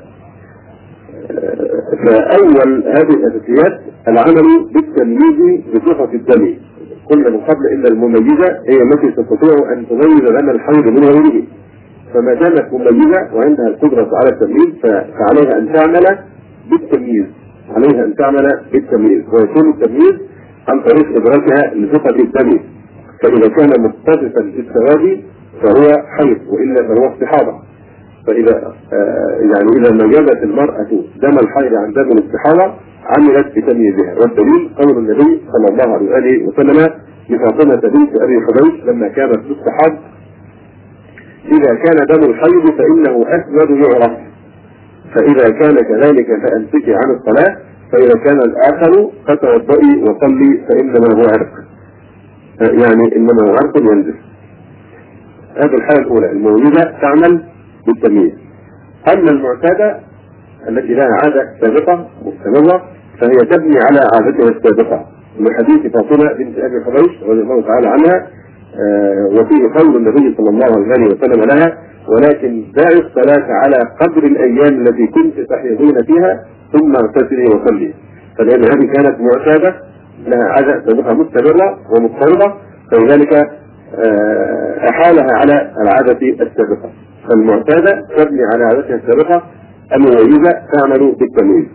فأول هذه الأساسيات العمل بالتمييز بصفة الدم. قلنا من قبل إن المميزة هي التي تستطيع أن تميز لنا الحيض من غيره، فما دامت مميزة وعندها القدرة على التمييز فعليها أن تعمل بالتمييز، عليها أن تعمل بالتمييز، ويكون التمييز عن طريق إدراكها لصفة الدم. فإذا كان متصفا بالسواد فهو حيض، وإلا فهو استحاضة. فإذا آه يعني إذا ميزت المرأة دم الحيض عن دم الاستحاضة عملت بتمييزها، والدليل قول النبي صلى الله عليه وآله وسلم لفاطمة بنت أبي حبيش لما كانت تستحاض: إذا كان دم الحيض فإنه أسود يعرف، فإذا كان كذلك فأمسكي عن الصلاة، فإذا كان الآخر فتوضئي وصلي فإنما هو عرق، يعني إنما هو عرق ينزل. هذه الحالة الأولى المولدة تعمل بالتمييز. أما المعتادة التي لها عادة سابقة مستمرة فهي تبني على عادتها السابقة، لحديث فاطمة بنت أبي حبيش رضي الله تعالى عنها، آه وفيه قول النبي صلى الله عليه وسلم لها: ولكن دعي الصلاة على قدر الأيام التي كنت تحيضين فيها ثم اغتسلي وصلي. فلأن هذه كانت معتادة لها عادة سابقة مستمرة ومضطردة، فلذلك آه أحالها على العادة السابقة. فالمعتادة تبني على عادتها السابقة، المميزة تعمل بالتمييز.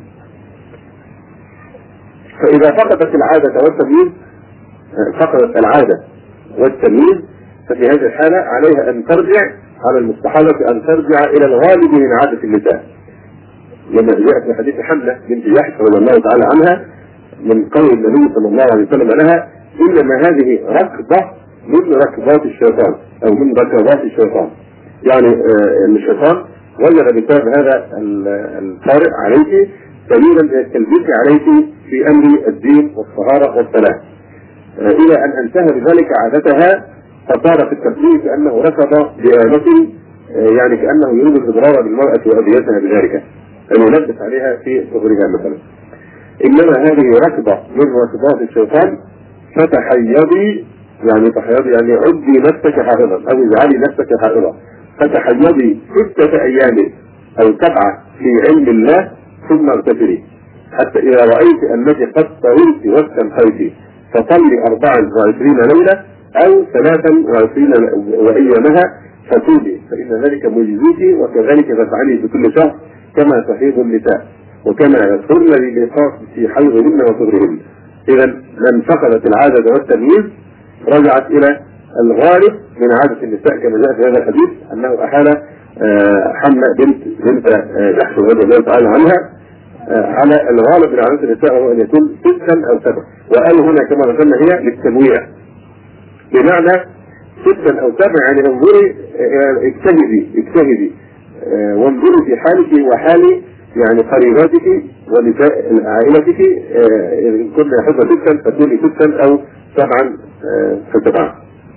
فإذا فقدت العادة والتمييز فقدت العادة والتمييز ففي هذه الحالة عليها أن ترجع على المستحاضة أن ترجع إلى الغالب من عادة النساء، لما جاءت في حديث حملة بنت جحش رضي الله تعالى عنها من قول النبي صلى الله عليه وسلم لها: إنما هذه ركضة من ركضات الشيطان أو من ركضات الشيطان، يعني آه الشيطان وجد بسبب هذا الطارئ عليك سبيلا يستلبس عليك في أمر الدين والطهارة والصلاة، آه إلى أن انتهى بذلك عادتها فصار في التفسير كأنه ركض بآلة، آه يعني كأنه يريد الإضرار بالمرأة وأذيتها بذلك، أن يلبس عليها في صغرها مثلا. إنما هذه ركضة من ركضات الشيطان، فتحيضي، يعني تحيضي يعني عدي نفسك حائضا أو اجعلي نفسك حائضا، فتحيضي ستة أيام أو سبعة في علم الله ثم اغتسلي، حتى إذا رأيت أنك قد طولت واستنقيت فصلي أربعا وعشرين ليلة أو ثلاثا وعشرين وأيامها فتوبي، فإن ذلك مجزيك، وكذلك تفعلي بكل شهر كما تحيض النساء وكما يذكرن للإيقاف في حيضهن وصغرهن. إذا من فقدت العادة والتمييز رجعت إلى الغالب من عادة النساء، كما جاء في هذا الحديث أنه أحال حملة بنت بنت جحش رضي الله تعالى عنها على الغالب من عادة النساء، وهو أن يكون ستا أو سبعا، وقالوا هنا كما ذكرنا هي للتنويع، بمعنى ستا أو سبعا يعني انظري اجتهدي اجتهدي وانظري في حالك وحال يعني قريباتك ونساء عائلتك، إن كنا يحفظ ستا فتولي ستا أو سبعا فسبعا.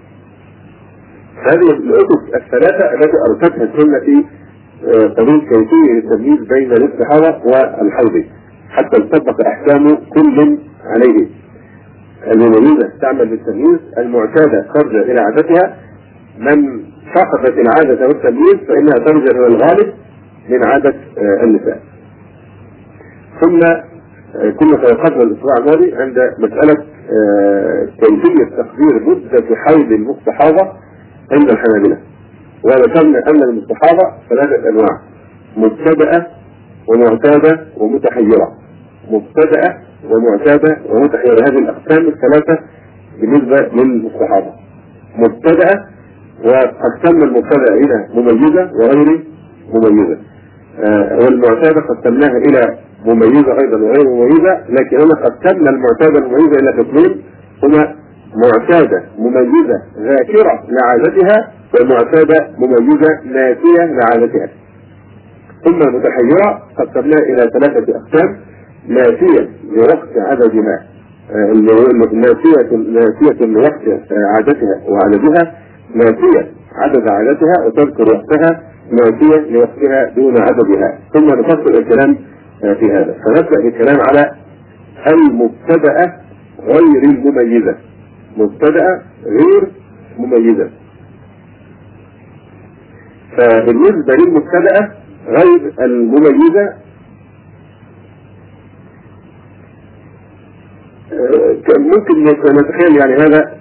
هذه الأسس الثلاثة التي أرسلتها السنة في قانون كيفية التمييز بين الاستحاضة والحيض حتى تطبق أحكام كل عليه. المميزة تعمل بالتمييز، المعتادة ترجع إلى عادتها، من فقدت العادة والتمييز فإنها ترجع إلى الغالب من عادة النساء. ثم كنا توقفنا الأسبوع الماضي عند مسألة كيفية تقدير مدة حيض المستحاضة عند الحنابلة، وذكرنا أن المستحاضة ثلاثة أنواع: مبتدأة ومعتادة ومتحيرة. مبتدأة ومعتادة ومتحيرة، هذه الأقسام الثلاثة بالنسبة للمستحاضة. مبتدأة وقسمنا المبتدأة إلى مميزة وغير مميزة، آه والمعتادة قسمناها إلى مميزة أيضا وغير مميزة، لكننا قسمنا المعتادة المميزة إلى قسمين هما: معتادة مميزة ذاكرة لعادتها، ومعتادة مميزة ناسية لعادتها. ثم المتحيرة قسمناها إلى ثلاثة أقسام: ناسية لوقت عددها، آه ناسية ناسية لوقت عادتها وعددها، ناسية عدد عادتها وتذكر وقتها، ناسية لوقتها دون عددها. ثم نفصل الكلام في هذا، فنبدأ بالكلام على المبتدأة غير المميزة. مبتدأة غير مميزة. فبالنسبة للمبتدأة غير المميزة ممكن نتخيل يعني هذا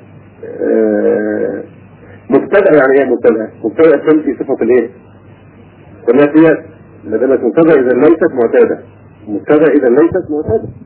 مبتدأ، يعني ايه مبتدأ؟ مبتدأ تمشي صفة الايه؟ الناسيات. ما دامت مبتدأ اذا ليست معتادة، مبتدأ اذا ليست معتادة.